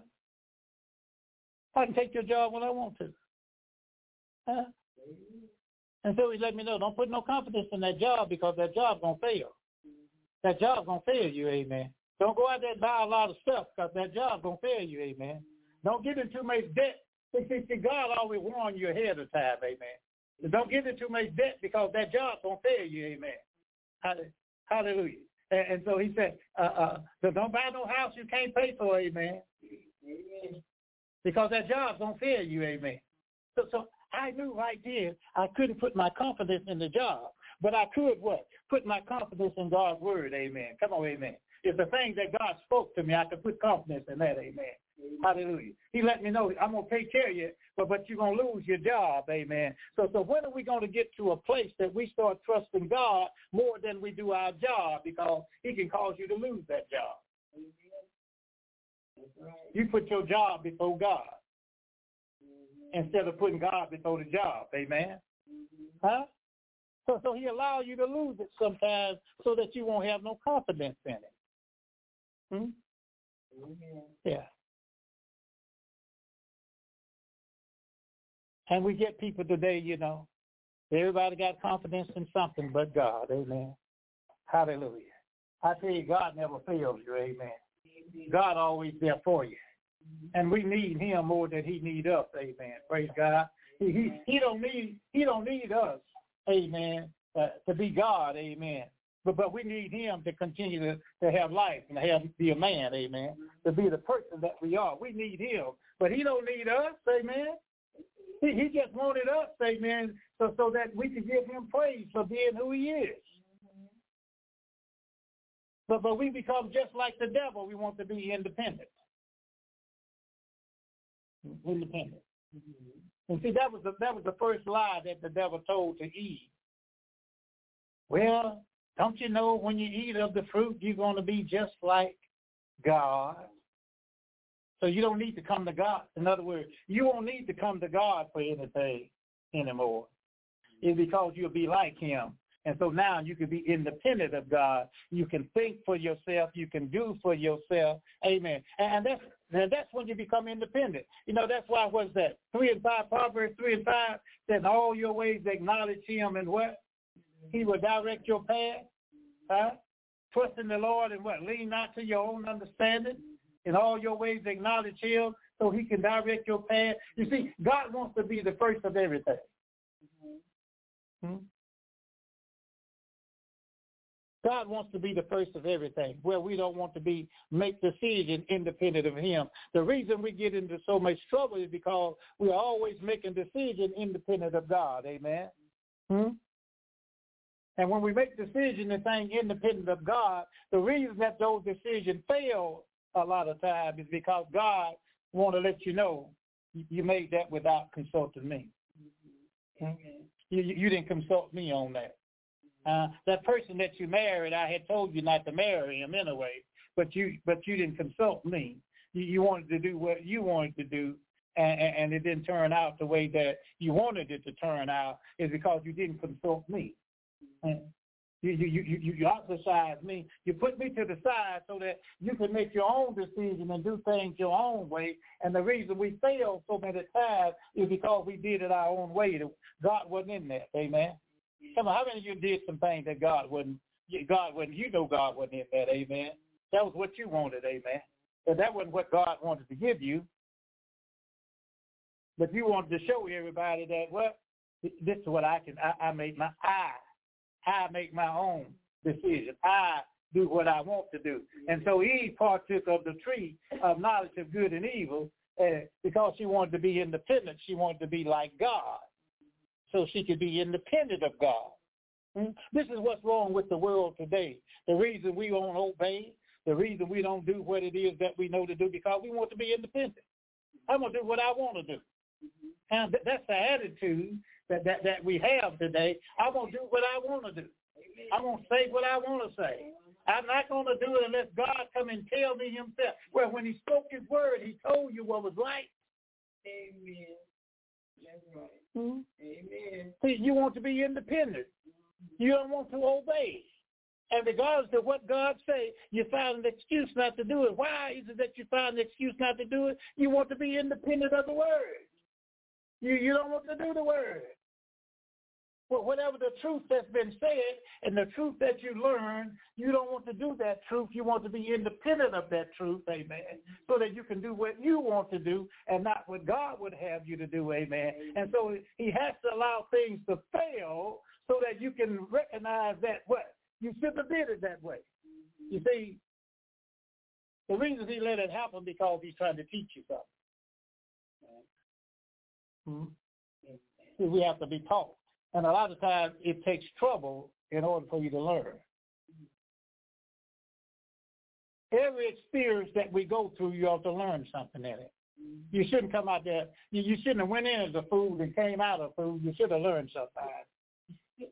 I can take your job when I want to. Huh? Amen. And so he let me know, don't put no confidence in that job because that job's going to fail. That job's going to fail you, amen. Don't go out there and buy a lot of stuff because that job's going to fail you, amen. Don't get into too much debt. See, see, God always warned you ahead of time, amen. Don't get into too much debt because that job's going to fail you, amen. Hallelujah. And, and so he said, uh, uh, so don't buy no house you can't pay for, amen. Amen. Because that job's going to fail you, amen. So, so I knew right there I couldn't put my confidence in the job, but I could what? Put my confidence in God's word, amen. Come on, amen. If the thing that God spoke to me, I could put confidence in that, amen. Amen. Hallelujah. He let me know I'm going to take care of you, but, but you're going to lose your job, amen. So, so when are we going to get to a place that we start trusting God more than we do our job because he can cause you to lose that job? Amen. That's right. You put your job before God. Instead of putting God before the job, amen? Mm-hmm. Huh? So, so he allows you to lose it sometimes so that you won't have no confidence in it. Hmm? Mm-hmm. Yeah. And we get people today, you know, everybody got confidence in something but God, amen? Hallelujah. I tell you, God never fails you, amen? Mm-hmm. God always there for you. And we need him more than he need us, amen. Praise God. He he, he don't need he don't need us, amen, uh, to be God, amen. But but we need him to continue to, to have life and have be a man, amen. To be the person that we are. We need him. But he don't need us, amen. He he just wanted us, amen, so so that we could give him praise for being who he is. But but we become just like the devil. We want to be independent. Independent. Mm-hmm. And see, that was the that was the first lie that the devil told to Eve. Well, don't you know when you eat of the fruit, you're going to be just like God? So you don't need to come to God. In other words, you won't need to come to God for anything anymore. It's because you'll be like him. And so now you can be independent of God. You can think for yourself. You can do for yourself. Amen. And that's and that's when you become independent. You know, that's why, what's that? Three and five, Proverbs three and five says, all your ways acknowledge him and what? He will direct your path. Huh? Trust in the Lord and what? Lean not to your own understanding. In all your ways acknowledge him so he can direct your path. You see, God wants to be the first of everything. Hmm? God wants to be the first of everything, where we don't want to be make decisions independent of him. The reason we get into so much trouble is because we're always making decisions independent of God. Amen. Hmm? And when we make decisions and things independent of God, the reason that those decisions fail a lot of times is because God want to let you know you made that without consulting me. Hmm? You, you didn't consult me on that. Uh, that person that you married, I had told you not to marry him anyway, but you but you didn't consult me. You, you wanted to do what you wanted to do, and, and it didn't turn out the way that you wanted it to turn out. Is because you didn't consult me. And you you you you, you ostracized me. You put me to the side so that you can make your own decision and do things your own way. And the reason we fail so many times is because we did it our own way. God wasn't in that. Amen. Come on, how many of you did some things that God wouldn't, God wouldn't, you know God wasn't in that, amen? That was what you wanted, amen? But that wasn't what God wanted to give you. But you wanted to show everybody that, well, this is what I can, I, I make my, I, I make my own decision. I do what I want to do. And so Eve partook of the tree of knowledge of good and evil uh, because she wanted to be independent. She wanted to be like God, so she could be independent of God. Hmm? This is what's wrong with the world today. The reason we won't obey, the reason we don't do what it is that we know to do, because we want to be independent. I'm going to do what I want to do. And th- that's the attitude that, that, that we have today. I'm going to do what I want to do. I'm going to say what I want to say. I'm not going to do it unless God come and tell me himself. Well, when he spoke his word, he told you what was right. Amen. That's right. Hmm? Amen. See, you want to be independent. You don't want to obey. And regardless of what God say, you find an excuse not to do it. Why is it that you find an excuse not to do it? You want to be independent of the word. You you don't want to do the word. Well, whatever the truth that's been said and the truth that you learn, you don't want to do that truth. You want to be independent of that truth, amen, so that you can do what you want to do and not what God would have you to do, amen. And so he has to allow things to fail so that you can recognize that what? You shouldn't have did it that way. You see, the reason he let it happen because he's trying to teach you something. Hmm? We have to be taught. And a lot of times it takes trouble in order for you to learn. Every experience that we go through, you ought to learn something in it. You shouldn't come out there. You, you shouldn't have went in as a fool and came out a fool. You should have learned something.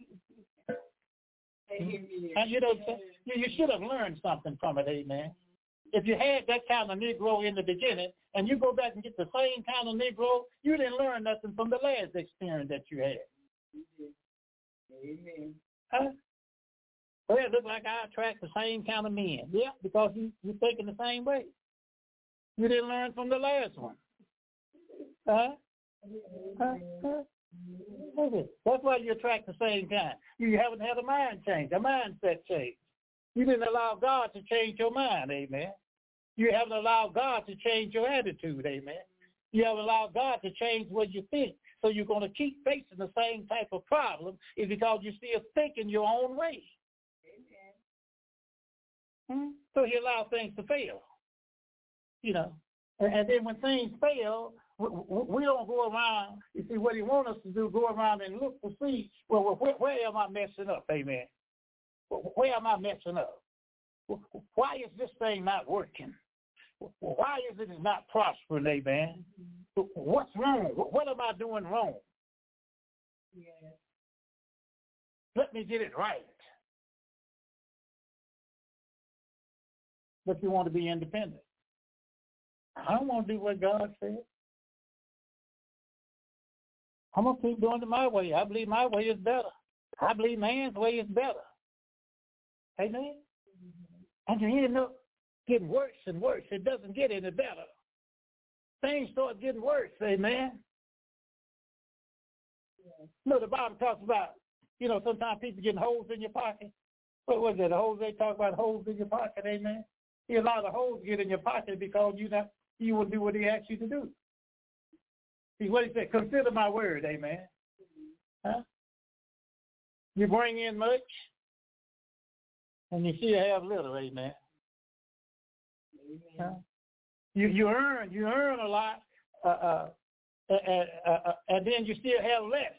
And you know, you, you should have learned something from it, amen. If you had that kind of Negro in the beginning and you go back and get the same kind of Negro, you didn't learn nothing from the last experience that you had. Amen. Huh? Well, it looks like I attract the same kind of men. Yeah, because you, you're thinking the same way. You didn't learn from the last one. Huh? Huh? Huh? Okay. That's why you attract the same kind. You haven't had a mind change, a mindset change. You didn't allow God to change your mind, amen. You haven't allowed God to change your attitude, amen. You haven't allowed God to change what you think. So you're going to keep facing the same type of problem is because you're still thinking your own way. Amen. Hmm? So he allows things to fail. You know, and, and then when things fail, we, we don't go around, you see, what he wants us to do, go around and look to see, well, where, where am I messing up, amen? Where am I messing up? Why is this thing not working? Why is it not prospering, amen? What's wrong? What am I doing wrong? Yes. Let me get it right. But you want to be independent. I don't want to do what God said. I'm going to keep doing it my way. I believe my way is better. I believe man's way is better. Amen? Mm-hmm. And you end up getting worse and worse. It doesn't get any better. Things start getting worse. Amen? Yeah. You know, the Bible talks about, you know, sometimes people getting holes in your pocket. What was it? The holes they talk about, holes in your pocket, amen? He allowed the holes to get in your pocket because you not you will do what he asked you to do. See what he said, consider my word, amen. Huh? You bring in much and you still have little, amen. Amen. Huh? You you earn you earn a lot, uh, uh, uh, uh, uh, and then you still have less.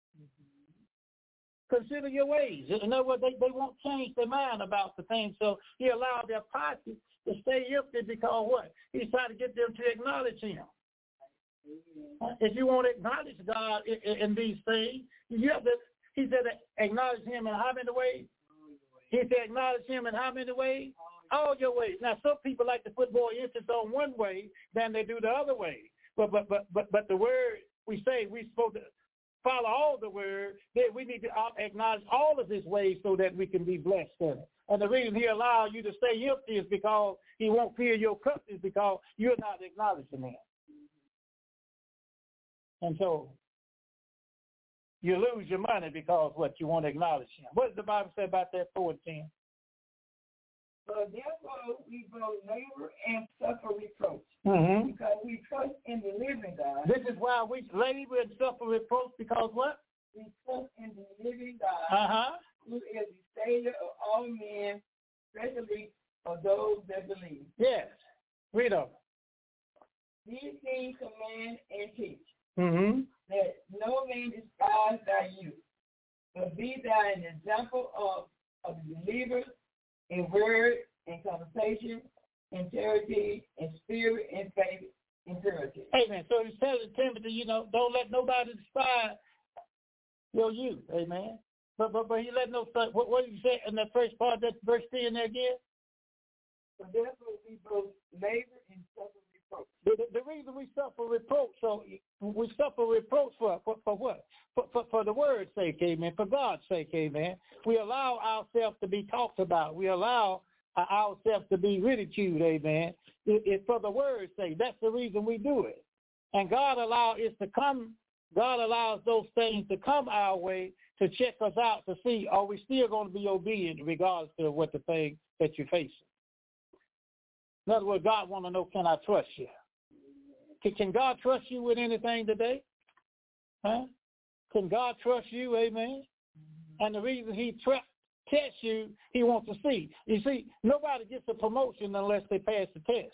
Consider your ways. In other words, they, they won't change their mind about the thing. So he allowed their pocket to stay empty because what? He's trying to get them to acknowledge him. Mm-hmm. If you want to acknowledge God in, in these things, you have to, he said acknowledge him in how many ways? He said acknowledge him in how many ways? All your ways. Now, some people like to put more emphasis on one way than they do the other way. But but but but, but the word we say we're supposed to follow all the word, then we need to acknowledge all of his ways so that we can be blessed in it. And the reason he allows you to stay empty is because he won't fill your cup, is because you're not acknowledging him. And so you lose your money because what you won't acknowledge him. What does the Bible say about that four and ten? But therefore we both labor and suffer reproach, mm-hmm. because we trust in the living God. This is why we labor and suffer reproach, because what? We trust in the living God, uh-huh. who is the Savior of all men, especially of those that believe. Yes. Read on. These things command and teach, mm-hmm. that no man despise thy youth, but be thou an example of, of the believers in word, in conversation, in charity, in spirit, in faith, in purity. Amen. So he tells Timothy, you know, don't let nobody despise your youth. Amen. But but but he let no. What what did you say in that first part? That verse ten there again. So therefore we both labor and suffer reproach. The, the, the reason we suffer reproach, so we suffer reproach for for, for what? For, for for the word's sake, amen. For God's sake, amen. We allow ourselves to be talked about. We allow ourselves to be ridiculed, amen. It, it's for the word's sake. That's the reason we do it. And God allows it to come. God allows those things to come our way to check us out to see, are we still going to be obedient regardless of what the thing that you're facing. In other words, God wants to know, can I trust you? Can, can God trust you with anything today? Huh? Can God trust you? Amen. And the reason he tra- tests you, he wants to see. You see, nobody gets a promotion unless they pass the test.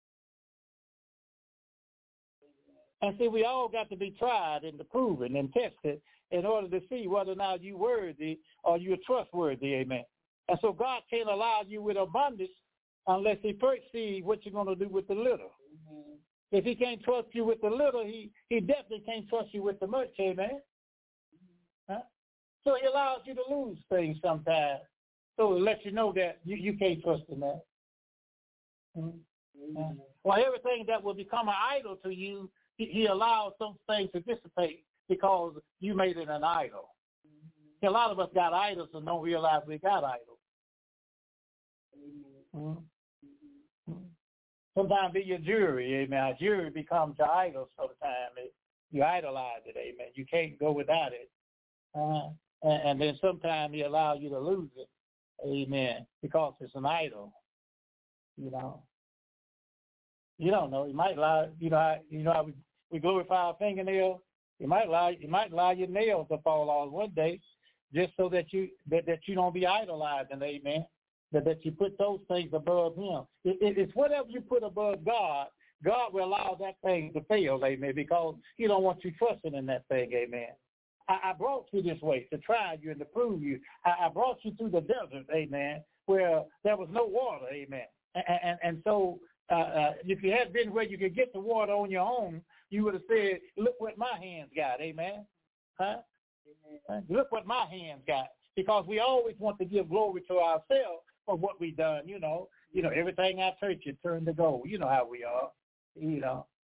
And see, we all got to be tried and proven and tested in order to see whether or not you're worthy or you're trustworthy. Amen. And so God can't allow you with abundance unless he first sees what you're going to do with the little. Mm-hmm. If he can't trust you with the little, he, he definitely can't trust you with the much, amen? Mm-hmm. Huh? So he allows you to lose things sometimes. So it lets you know that you, you can't trust in that. Mm-hmm. Mm-hmm. Well, everything that will become an idol to you, he, he allows some things to dissipate because you made it an idol. Mm-hmm. A lot of us got idols and don't realize we got idols. Mm-hmm. Mm-hmm. Sometimes be your jewelry, amen. Our jewelry becomes your idol sometimes. It, you idolize it, amen. You can't go without it. Uh, and, and then sometimes he allows you to lose it, amen, because it's an idol, you know. You don't know. You might allow, you know, you know how we, we glorify our fingernails. You might allow, you might allow your nails to fall off one day just so that you that, that you don't be idolizing, amen. That, that you put those things above him. It, it, it's whatever you put above God, God will allow that thing to fail, amen, because he don't want you trusting in that thing, amen. I, I brought you this way to try you and to prove you. I, I brought you through the desert, amen, where there was no water, amen. And, and, and so uh, uh, if you had been where you could get the water on your own, you would have said, look what my hands got, amen. Huh? Amen. Look what my hands got. Because we always want to give glory to ourselves for what we done, you know. You know, everything I touch, it turned to gold. You know how we are, you know.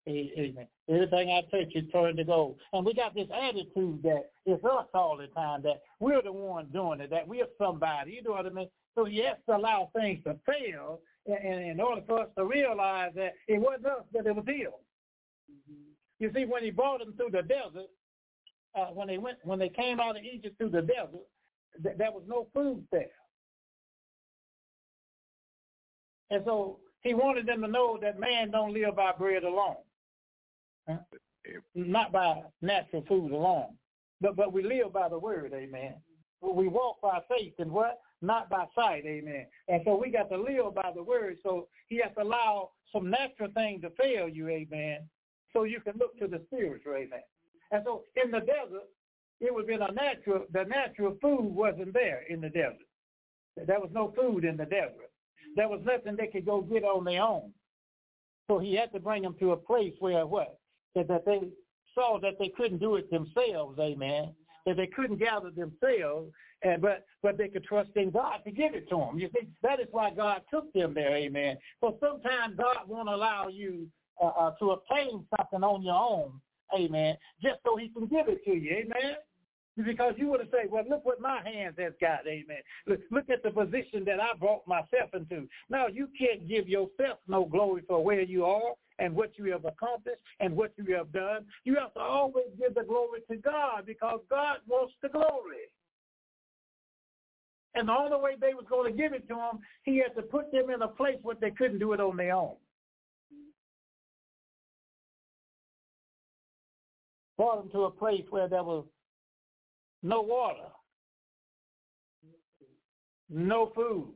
Amen. Everything I touch is turned to gold. And we got this attitude that it's us all the time, that we're the one doing it, that we're somebody. You know what I mean? So you have to allow things to fail in, in order for us to realize that it wasn't us, that it was him. Mm-hmm. You see, when he brought them through the desert, uh, when they went, when they came out of Egypt through the desert, th- there was no food there. And so he wanted them to know that man don't live by bread alone. Huh? Not by natural food alone, but but we live by the word, amen. We walk by faith and what? Not by sight, amen. And so we got to live by the word. So he has to allow some natural things to fail you, amen, so you can look to the spiritual, amen. And so in the desert, it was in a natural, the natural food wasn't there in the desert. There was no food in the desert. There was nothing they could go get on their own. So he had to bring them to a place where what? That, that they saw that they couldn't do it themselves, amen, that they couldn't gather themselves, and, but but they could trust in God to give it to them. You see, that is why God took them there, amen. So sometimes God won't allow you uh, uh, to obtain something on your own, amen, just so he can give it to you, amen. Because you would have said, well, look what my hands has got, amen. Look, look at the position that I brought myself into. Now, you can't give yourself no glory for where you are and what you have accomplished and what you have done. You have to always give the glory to God because God wants the glory. And the only way they was going to give it to him, he had to put them in a place where they couldn't do it on their own. Brought them to a place where there was no water, no food.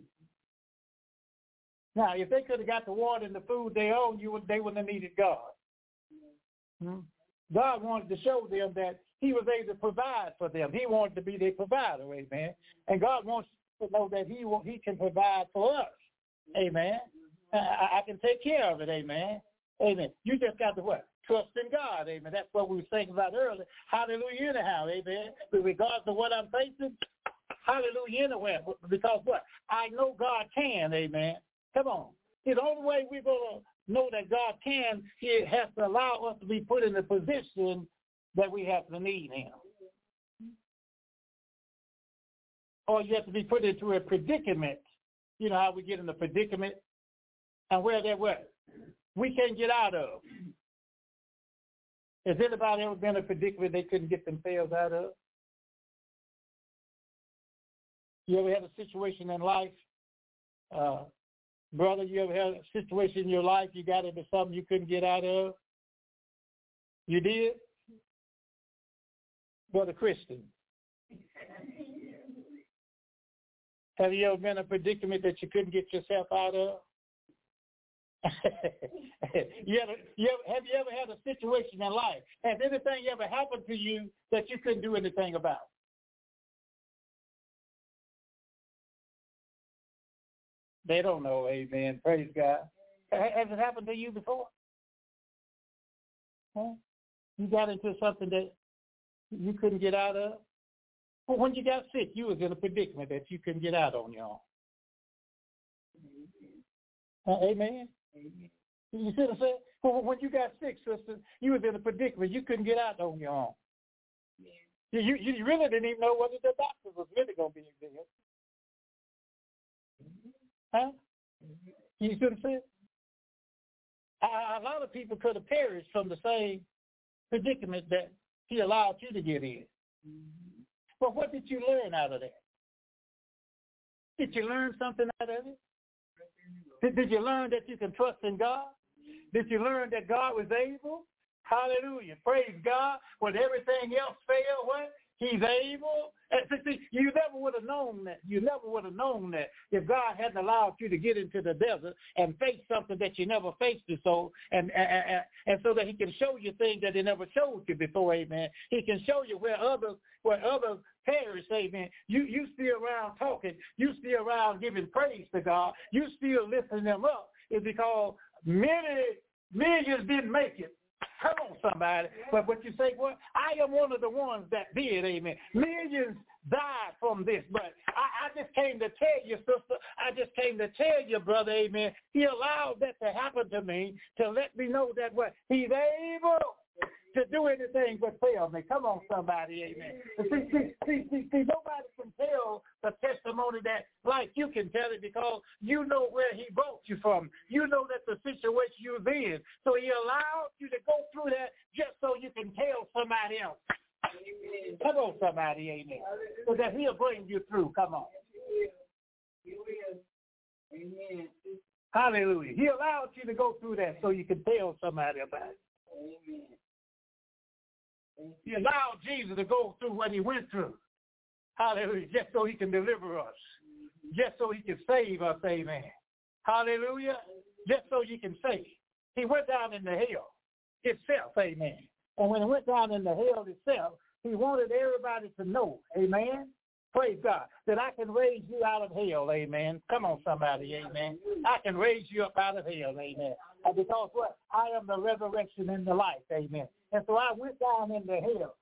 Now, if they could have got the water and the food they owned, you would, they wouldn't have needed God. Hmm? God wanted to show them that he was able to provide for them. He wanted to be their provider, amen. And God wants to know that he will, he can provide for us, amen. I, I can take care of it, amen. Amen. You just got to what? Trust in God, amen. That's what we were thinking about earlier. Hallelujah anyhow, amen. With regards to what I'm facing, hallelujah anywhere. Because what? I know God can, amen. Come on. See, the only way we're going to know that God can, he has to allow us to be put in the position that we have to need him. Or you have to be put into a predicament. You know how we get in a predicament? And where they're what? We can't get out of. Has anybody ever been in a predicament they couldn't get themselves out of? You ever had a situation in life, uh, brother, you ever had a situation in your life you got into something you couldn't get out of? You did? Brother Christian. Have you ever been in a predicament that you couldn't get yourself out of? you ever, you ever, have you ever had a situation in life? Has anything ever happened to you that you couldn't do anything about? They don't know, amen. Praise God. Has it happened to you before? Huh? You got into something that you couldn't get out of? Well, when you got sick, you was in a predicament that you couldn't get out on your own. Uh, amen? Amen. You see what I'm saying? Well, when you got sick, sister, you was in a predicament. You couldn't get out on your own. Yeah. You, you, you really didn't even know whether the doctor was really going to be there. Huh? You see what I'm saying? A, a lot of people could have perished from the same predicament that he allowed you to get in. Mm-hmm. But what did you learn out of that? Did you learn something out of it? Did, did you learn that you can trust in God? Did you learn that God was able? Hallelujah. Praise God. When everything else failed, what? He's able. And see, you never would have known that. You never would have known that if God hadn't allowed you to get into the desert and face something that you never faced before, and and, and, and so that he can show you things that he never showed you before, amen. He can show you where others where others perish, amen. You you still around talking. You still around giving praise to God. You still lifting them up. It's because many millions didn't make it. Come on, somebody. But but you say, well, I am one of the ones that did, amen. Millions died from this, but I, I just came to tell you, sister, I just came to tell you, brother, amen. He allowed that to happen to me to let me know that what he's able to do anything but fail me. Come on, somebody, amen. See, see, see, see, see, nobody can tell the testimony that like you can tell it because you know where he brought you from. You know that the situation you're in. So he allowed you to go through that just so you can tell somebody else. Amen. Come on, somebody, amen. So that he'll bring you through. Come on. He will. Amen. Hallelujah. He allowed you to go through that so you can tell somebody about it. Amen. He allowed Jesus to go through what he went through. Hallelujah. Just so he can deliver us. Just so he can save us. Amen. Hallelujah. Just so you can save. He went down in the hell itself. Amen. And when he went down in the hell itself, he wanted everybody to know. Amen. Praise God. That I can raise you out of hell. Amen. Come on, somebody. Amen. I can raise you up out of hell. Amen. And because what? I am the resurrection and the life. Amen. And so I went down into hell.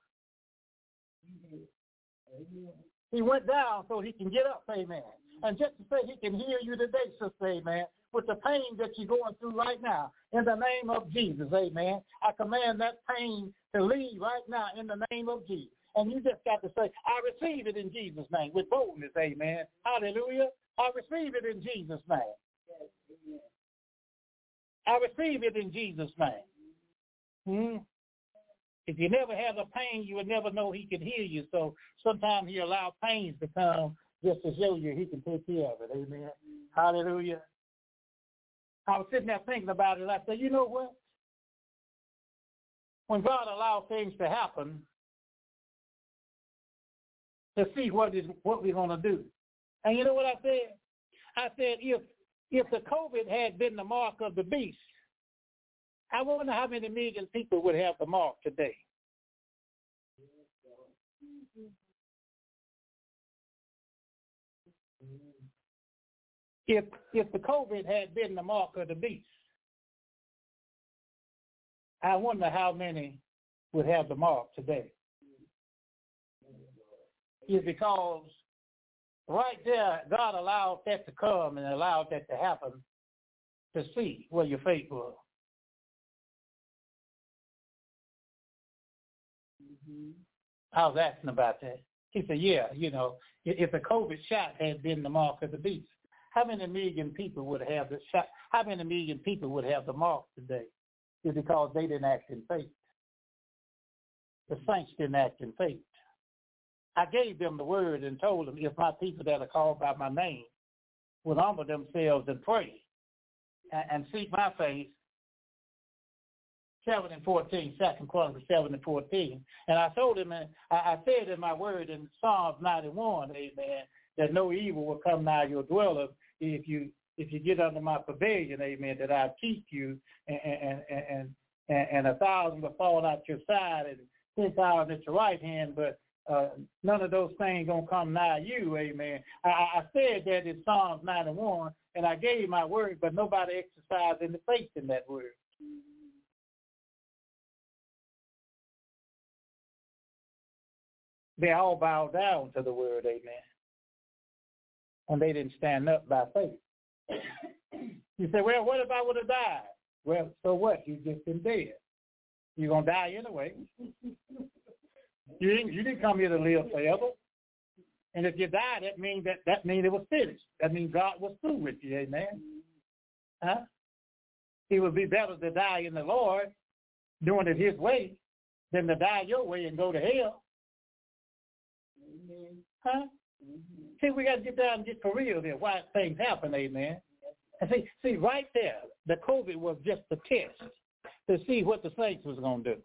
Amen. He went down so he can get up. Amen. And just to say he can heal you today, sister. Amen. With the pain that you're going through right now, in the name of Jesus. Amen. I command that pain to leave right now in the name of Jesus. And you just got to say, I receive it in Jesus' name with boldness. Amen. Hallelujah. I receive it in Jesus' name. I receive it in Jesus' name. Hmm? If you never have the pain, you would never know he can heal you. So sometimes he allows pains to come just to show you he can take care of it. Amen. Hallelujah. I was sitting there thinking about it. I said, you know what? When God allows things to happen, to see what is what we're going to do. And you know what I said? I said, if if the COVID had been the mark of the beast, I wonder how many million people would have the mark today. If if the COVID had been the mark of the beast, I wonder how many would have the mark today. Is because right there, God allowed that to come and allowed that to happen to see where your faith was. Mm-hmm. I was asking about that. He said, yeah, you know, if the COVID shot had been the mark of the beast, how many million people would have the shot? How many million people would have the mark today? It's because they didn't act in faith. The saints didn't act in faith. I gave them the word and told them, if my people that are called by my name would humble themselves and pray and, and seek my face, seven and fourteen, Second Chronicles seven and fourteen. And I told him, and I, I said in my word in Psalms ninety-one, amen, that no evil will come nigh your dweller if you if you get under my pavilion, amen, that I keep you, and and and and, and a thousand will fall out your side and ten thousand at your right hand, but Uh, none of those things gonna come nigh you, amen. I, I said that in Psalms ninety-one, and I gave my word, but nobody exercised any faith in that word. They all bowed down to the word, amen, and they didn't stand up by faith. You say, well, what if I would have died? Well, so what? You just been dead. You're gonna die anyway. You didn't, you didn't come here to live forever. And if you die, that means that, that means it was finished. That means God was through with you, amen. Huh? It would be better to die in the Lord, doing it his way, than to die your way and go to hell. Amen. Huh? Mm-hmm. See, we got to get down and get for real there, why things happen, amen. And see, see, right there, the COVID was just a test to see what the saints was going to do.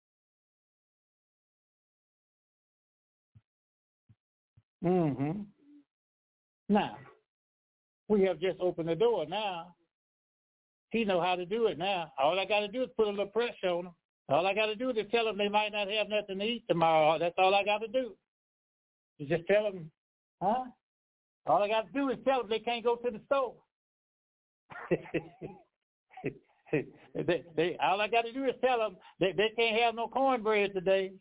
Mm-hmm. Now, we have just opened the door. Now, he know how to do it now. All I got to do is put a little pressure on them. All I got to do is tell them they might not have nothing to eat tomorrow. That's all I got to do. You just tell them, huh? All I got to do is tell them they can't go to the store. they, they, all I got to do is tell them they, they can't have no cornbread today.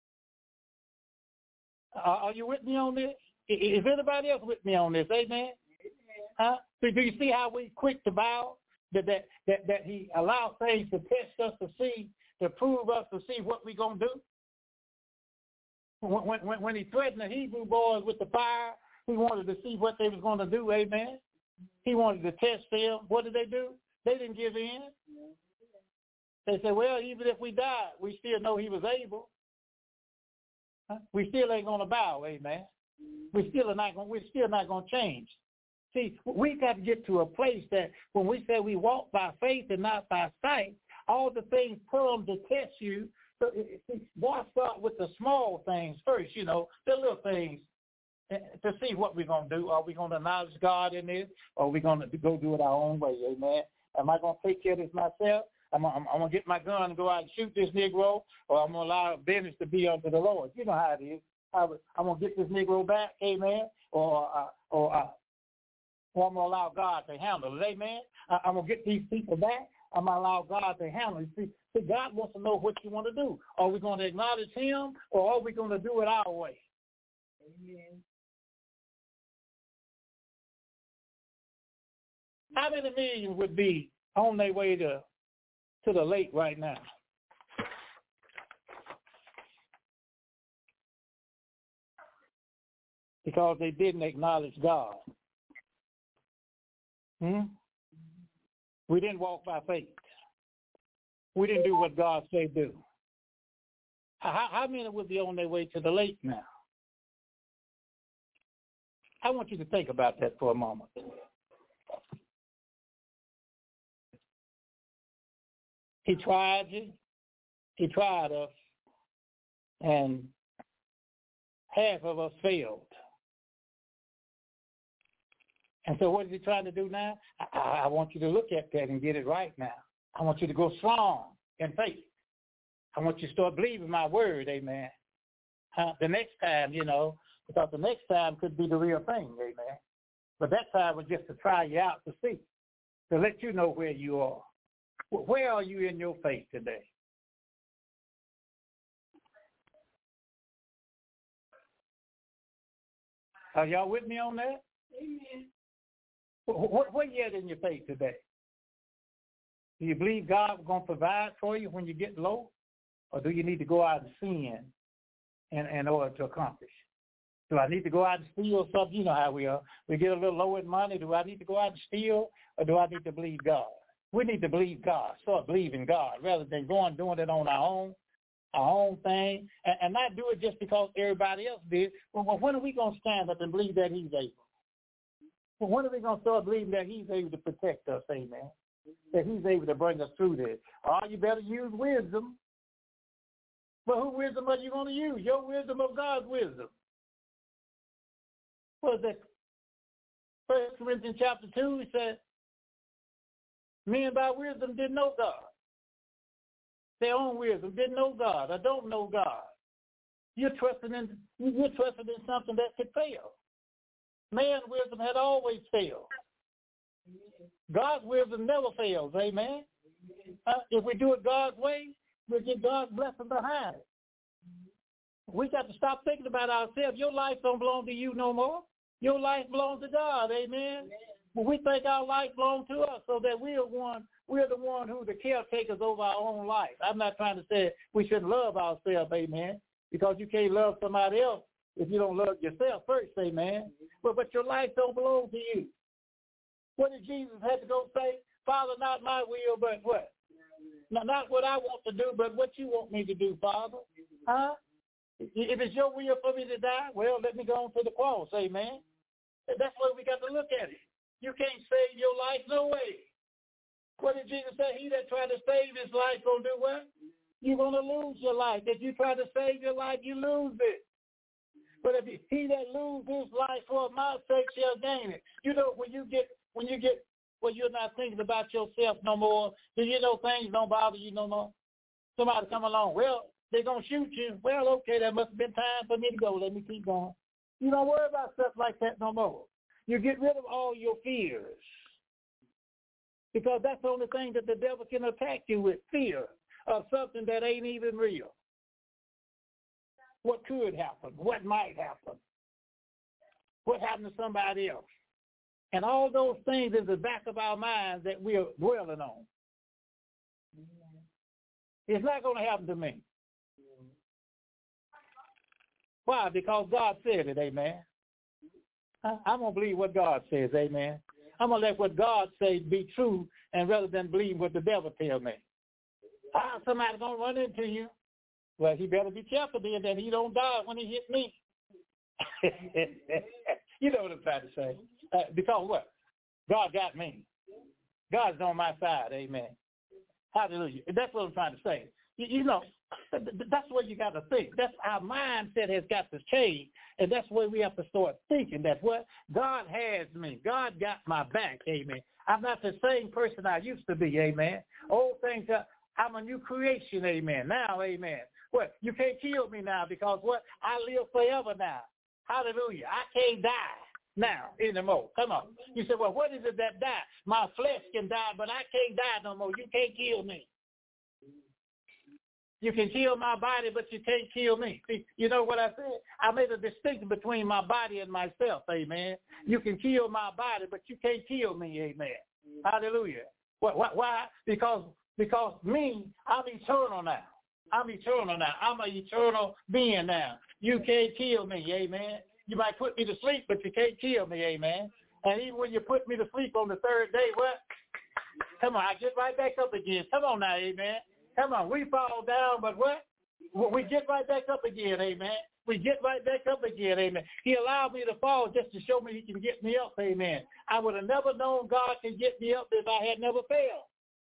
Uh, are you with me on this? Is anybody else with me on this? Amen? Huh? So do you see how we quick to bow? That, that, that, that he allows things to test us to see, to prove us to see what we're going to do? When, when, when he threatened the Hebrew boys with the fire, he wanted to see what they was going to do, amen? He wanted to test them. What did they do? They didn't give in. They said, well, even if we died, we still know he was able. Huh? We still ain't going to bow, amen? We still are not going. We're still not going to change. See, we got to get to a place that when we say we walk by faith and not by sight, all the things come to test you. So, why start with the small things first? You know, the little things, to see what we're going to do. Are we going to acknowledge God in this, or are we going to go do it our own way, amen? Am I going to take care of this myself? I'm, I'm, I'm going to get my gun and go out and shoot this Negro, or I'm going to allow business to be unto the Lord. You know how it is. I, I'm going to get this Negro back, amen, or, uh, or, uh, or I'm going to allow God to handle it, amen? I, I'm going to get these people back. I'm going to allow God to handle it. See, see, God wants to know what you want to do. Are we going to acknowledge him, or are we going to do it our way? Amen. How many millions would be on their way to, to the lake right now? Because they didn't acknowledge God. Hmm? We didn't walk by faith. We didn't do what God said do. How, how many would be on their way to the lake now? I want you to think about that for a moment. He tried you. He tried us. And half of us failed. And so what is he trying to do now? I, I want you to look at that and get it right now. I want you to go strong in faith. I want you to start believing my word, amen. Uh, the next time, you know, because the next time could be the real thing, amen. But that time was just to try you out to see, to let you know where you are. Where are you in your faith today? Are y'all with me on that? Amen. What, what you at in your faith today? Do you believe God is going to provide for you when you get low? Or do you need to go out and sin in, in order to accomplish? Do I need to go out and steal something? You know how we are. We get a little low in money. Do I need to go out and steal, or do I need to believe God? We need to believe God, start believing God, rather than going doing it on our own, our own thing, and, and not do it just because everybody else did. Well, when are we going to stand up and believe that he's able? Well, when are we going to start believing that he's able to protect us, amen? That he's able to bring us through this? Oh, you better use wisdom. But whose wisdom are you going to use? Your wisdom or God's wisdom? What is that? First Corinthians chapter two, he said, men by wisdom didn't know God. Their own wisdom didn't know God. I don't know God. You're trusting in you're trusting in something that could fail. Man's wisdom had always failed. God's wisdom never fails. Amen. Uh, if we do it God's way, we'll get God's blessing behind it. We got to stop thinking about ourselves. Your life don't belong to you no more. Your life belongs to God. Amen. But we think our life belongs to us, so that we're one. We're the one who the caretakers over our own life. I'm not trying to say we shouldn't love ourselves, amen, because you can't love somebody else if you don't love yourself first, amen. But but your life don't belong to you. What did Jesus have to go say? Father, not my will, but what? Not, not what I want to do, but what you want me to do, Father. Huh? If it's your will for me to die, well, let me go on to the cross, amen. That's what we got to look at it. You can't save your life, no way. What did Jesus say? He that try to save his life gonna do what? You're gonna lose your life. If you try to save your life, you lose it. But if he that lose his life for my sake shall gain it. You know, when you get when you get well, you're not thinking about yourself no more. Do you know things don't bother you no more? Somebody come along, well, they're gonna shoot you. Well, okay, that must have been time for me to go. Let me keep going. You don't worry about stuff like that no more. You get rid of all your fears. Because that's the only thing that the devil can attack you with, fear of something that ain't even real. What could happen? What might happen? What happened to somebody else? And all those things in the back of our minds that we are dwelling on. It's not going to happen to me. Why? Because God said it, amen. I'm going to believe what God says, amen. I'm going to let what God says be true, and rather than believe what the devil tells me. Ah, somebody's going to run into you. Well, he better be careful then that he don't die when he hit me. You know what I'm trying to say. Uh, because what? God got me. God's on my side, amen. Hallelujah. That's what I'm trying to say. You, you know, that's what you got to think. That's our mindset has got to change, and that's where we have to start thinking that what God has me. God got my back, amen. I'm not the same person I used to be, amen. Old things, uh, I'm a new creation, amen. Now, amen. What? You can't kill me now because what? I live forever now. Hallelujah. I can't die now anymore. Come on. You say, well, what is it that die? My flesh can die, but I can't die no more. You can't kill me. You can kill my body, but you can't kill me. See, you know what I said? I made a distinction between my body and myself, amen. You can kill my body, but you can't kill me, amen. Hallelujah. Why? Why? Because, because me, I'm eternal now. I'm eternal now. I'm an eternal being now. You can't kill me, amen. You might put me to sleep, but you can't kill me, amen. And even when you put me to sleep on the third day, what? Come on, I get right back up again. Come on now, amen. Come on, we fall down, but what? We get right back up again, amen. We get right back up again, amen. He allowed me to fall just to show me he can get me up, amen. I would have never known God can get me up if I had never failed.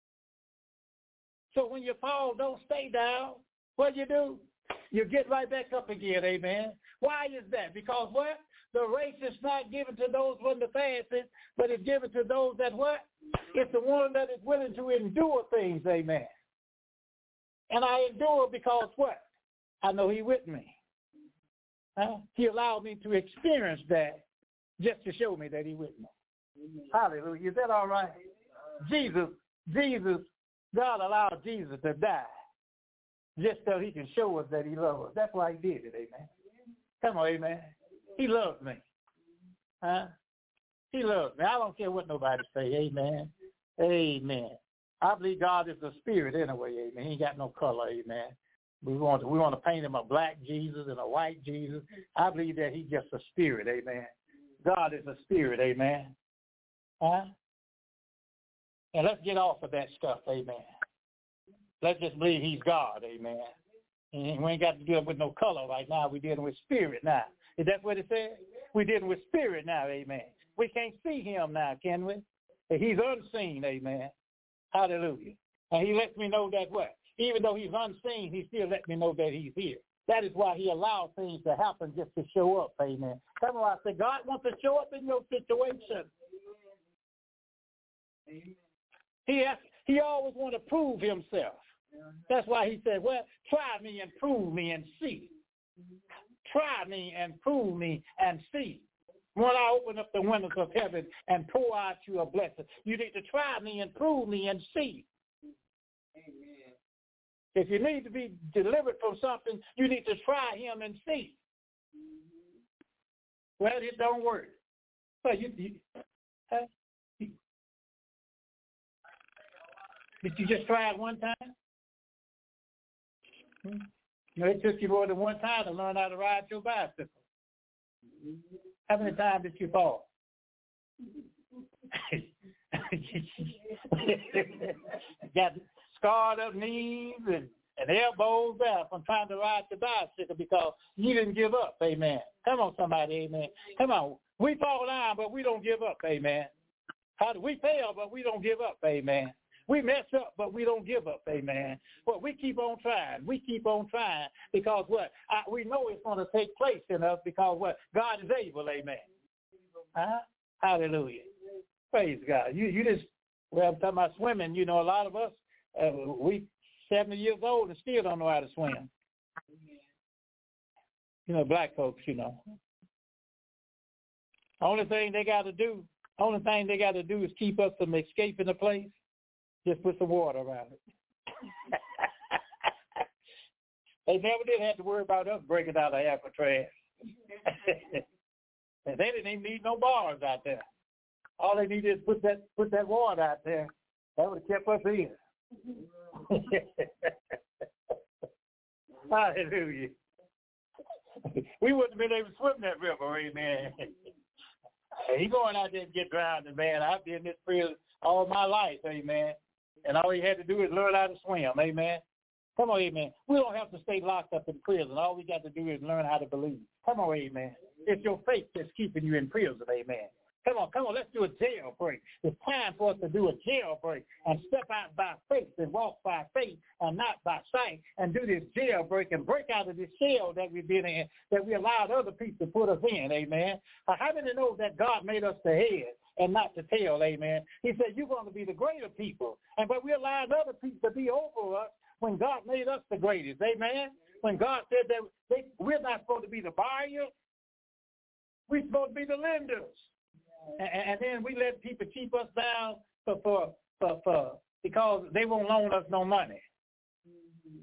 So when you fall, don't stay down. What do you do? You get right back up again, amen. Why is that? Because what? The race is not given to those who are the fastest, but it's given to those that what? It's the one that is willing to endure things, amen. And I endure because what? I know he with me. Huh? He allowed me to experience that just to show me that he with me. Amen. Hallelujah. Is that all right? Jesus, Jesus, God allowed Jesus to die just so he can show us that he loves us. That's why he did it, amen. Come on, amen. He loves me. Huh? He loves me. I don't care what nobody say, amen. Amen. I believe God is a spirit anyway, amen. He ain't got no color, amen. We want to, we want to paint him a black Jesus and a white Jesus. I believe that he's just a spirit, amen. God is a spirit, amen. Huh? And let's get off of that stuff, amen. Let's just believe he's God, amen. And we ain't got to deal with no color right now. We're dealing with spirit now. Is that what it says? We're dealing with spirit now, amen. We can't see him now, can we? He's unseen, amen. Hallelujah. And he lets me know that what? Even though he's unseen, he still lets me know that he's here. That is why he allows things to happen just to show up, amen. That's why I say God wants to show up in your situation. Amen. He has, he always wants to prove himself. That's why he said, well, try me and prove me and see. Try me and prove me and see. When I open up the windows of heaven and pour out you a blessing, you need to try me and prove me and see. Amen. If you need to be delivered from something, you need to try him and see. Mm-hmm. Well, it don't work. So you, you, huh? you, did you just try it one time? Hmm? You know, it took you more than one time to learn how to ride your bicycle. Mm-hmm. How many times did you fall? Got scarred up knees and, and elbows out from trying to ride the bicycle because you didn't give up, amen. Come on, somebody, amen. Come on. We fall down, but we don't give up, amen. How do we fail, but we don't give up, amen. We mess up, but we don't give up, amen. Well, we keep on trying. We keep on trying because what? I, we know it's going to take place in us because what? God is able, amen. Huh? Hallelujah. Praise God. You you just, well, I'm talking about swimming. You know, a lot of us, uh, we seventy years old and still don't know how to swim. You know, black folks, you know. Only thing they got to do Only thing they got to do is keep us from escaping the place. Just put some water around it. They never did have to worry about us breaking out of Alcatraz. And they didn't even need no bars out there. All they needed is put that put that water out there. That would have kept us in. Hallelujah. We wouldn't have been able to swim that river, amen. He going out there and get drowned, man. I've been in this prison all my life, amen. And all he had to do is learn how to swim, amen. Come on, amen. We don't have to stay locked up in prison. All we got to do is learn how to believe. Come on, amen. It's your faith that's keeping you in prison, amen. Come on, come on, let's do a jailbreak. It's time for us to do a jailbreak and step out by faith and walk by faith and not by sight and do this jailbreak and break out of this shell that we've been in, that we allowed other people to put us in, amen. How many know that God made us the head and not the tail, amen? He said, you're going to be the greater people. And but we allowed other people to be over us when God made us the greatest, amen? When God said that they, we're not supposed to be the buyer, we're supposed to be the lenders. And, and then we let people keep us down for, for, for, for because they won't loan us no money. Mm-hmm.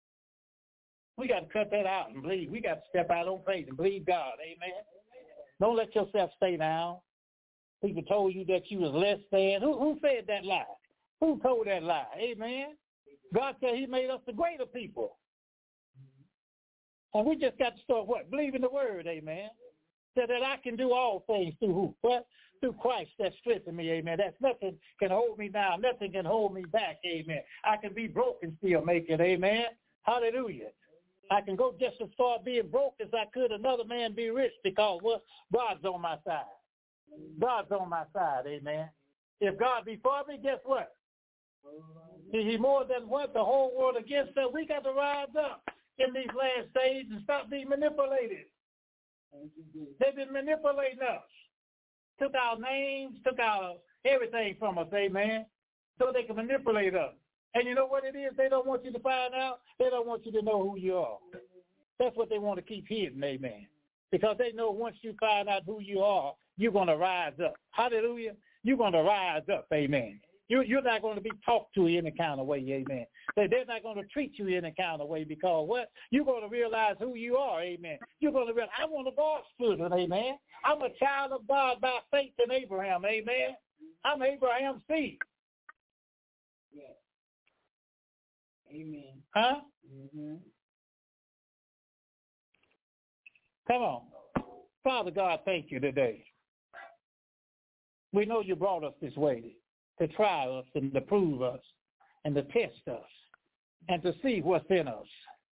We got to cut that out and believe. We got to step out on faith and believe God, amen? Don't let yourself stay down. People told you that you was less than. Who, who said that lie? Who told that lie? Amen? God said he made us the greater people. And we just got to start what? Believing the word, amen. So that I can do all things through who? What? Through Christ that strengthens me, amen. That's nothing can hold me down. Nothing can hold me back, amen. I can be broke and still make it, amen. Hallelujah. I can go just as far being broke as I could another man be rich because what? God's on my side. God's on my side, amen. If God be for me, guess what? He more than what? The whole world against us. We got to rise up in these last days and stop being manipulated. They've been manipulating us. Took our names, took our everything from us, amen, so they can manipulate us. And you know what it is? They don't want you to find out. They don't want you to know who you are. That's what they want to keep hidden, amen, because they know once you find out who you are, you're going to rise up. Hallelujah. You're going to rise up, amen. You, you're not going to be talked to any kind of way, amen. They're not going to treat you any kind of way because what? You're going to realize who you are, amen. You're going to realize, I'm one of God's children, amen. I'm a child of God by faith in Abraham, amen. I'm Abraham's seed. Yes. Amen. Huh? Mm-hmm. Come on. Father God, thank you today. We know you brought us this way to try us and to prove us and to test us and to see what's in us.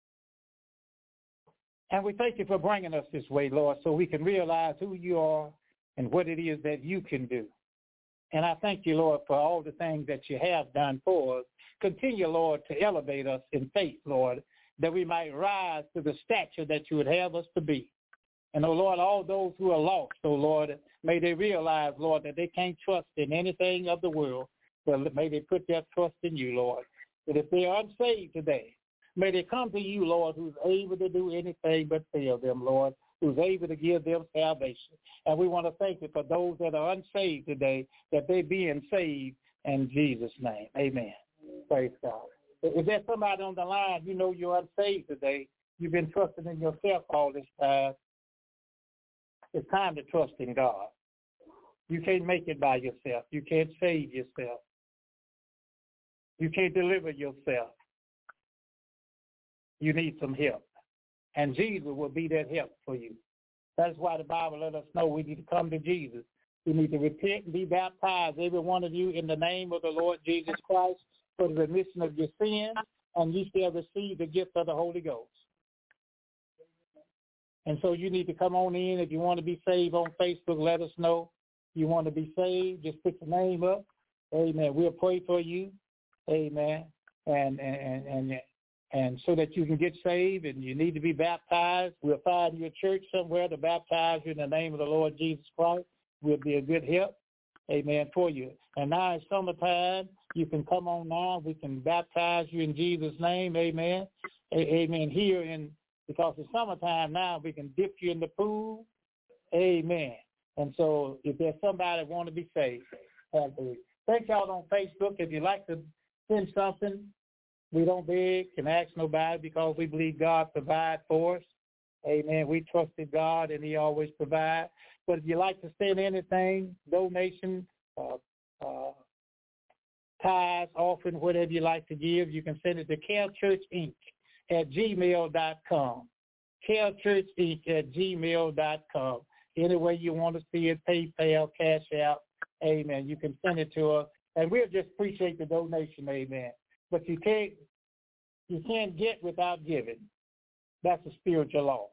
And we thank you for bringing us this way, Lord, so we can realize who you are and what it is that you can do. And I thank you, Lord, for all the things that you have done for us. Continue, Lord, to elevate us in faith, Lord, that we might rise to the stature that you would have us to be. And, oh, Lord, all those who are lost, oh, Lord, may they realize, Lord, that they can't trust in anything of the world, but may they put their trust in you, Lord. That if they are unsaved today, may they come to you, Lord, who's able to do anything but fail them, Lord, who's able to give them salvation. And we want to thank you for those that are unsaved today, that they being saved in Jesus' name. Amen. Praise God. If there's somebody on the line, you know you're unsaved today, you've been trusting in yourself all this time, it's time to trust in God. You can't make it by yourself. You can't save yourself. You can't deliver yourself. You need some help. And Jesus will be that help for you. That's why the Bible let us know we need to come to Jesus. We need to repent and be baptized, every one of you, in the name of the Lord Jesus Christ for the remission of your sins, and you shall receive the gift of the Holy Ghost. And so you need to come on in. If you want to be saved on Facebook, let us know. You want to be saved, just put your name up. Amen. We'll pray for you. Amen. And and and and so that you can get saved and you need to be baptized, we'll find you a church somewhere to baptize you in the name of the Lord Jesus Christ. We'll be a good help. Amen, for you. And now it's summertime. You can come on now. We can baptize you in Jesus' name. Amen. A- amen. Here in Because it's summertime now, we can dip you in the pool. Amen. And so if there's somebody that want to be saved, have belief. Thank y'all on Facebook. If you'd like to send something, we don't beg and ask nobody because we believe God provides for us. Amen. We trusted God, and he always provides. But if you like to send anything, donation, uh, uh, tithes, offering, whatever you like to give, you can send it to Care Church Incorporated at gmail dot com. Care Church Incorporated at gmail dot com. Any way you want to see it, PayPal, Cash App, amen. You can send it to us, and we'll just appreciate the donation, amen. But you can't, you can't get without giving. That's a spiritual law.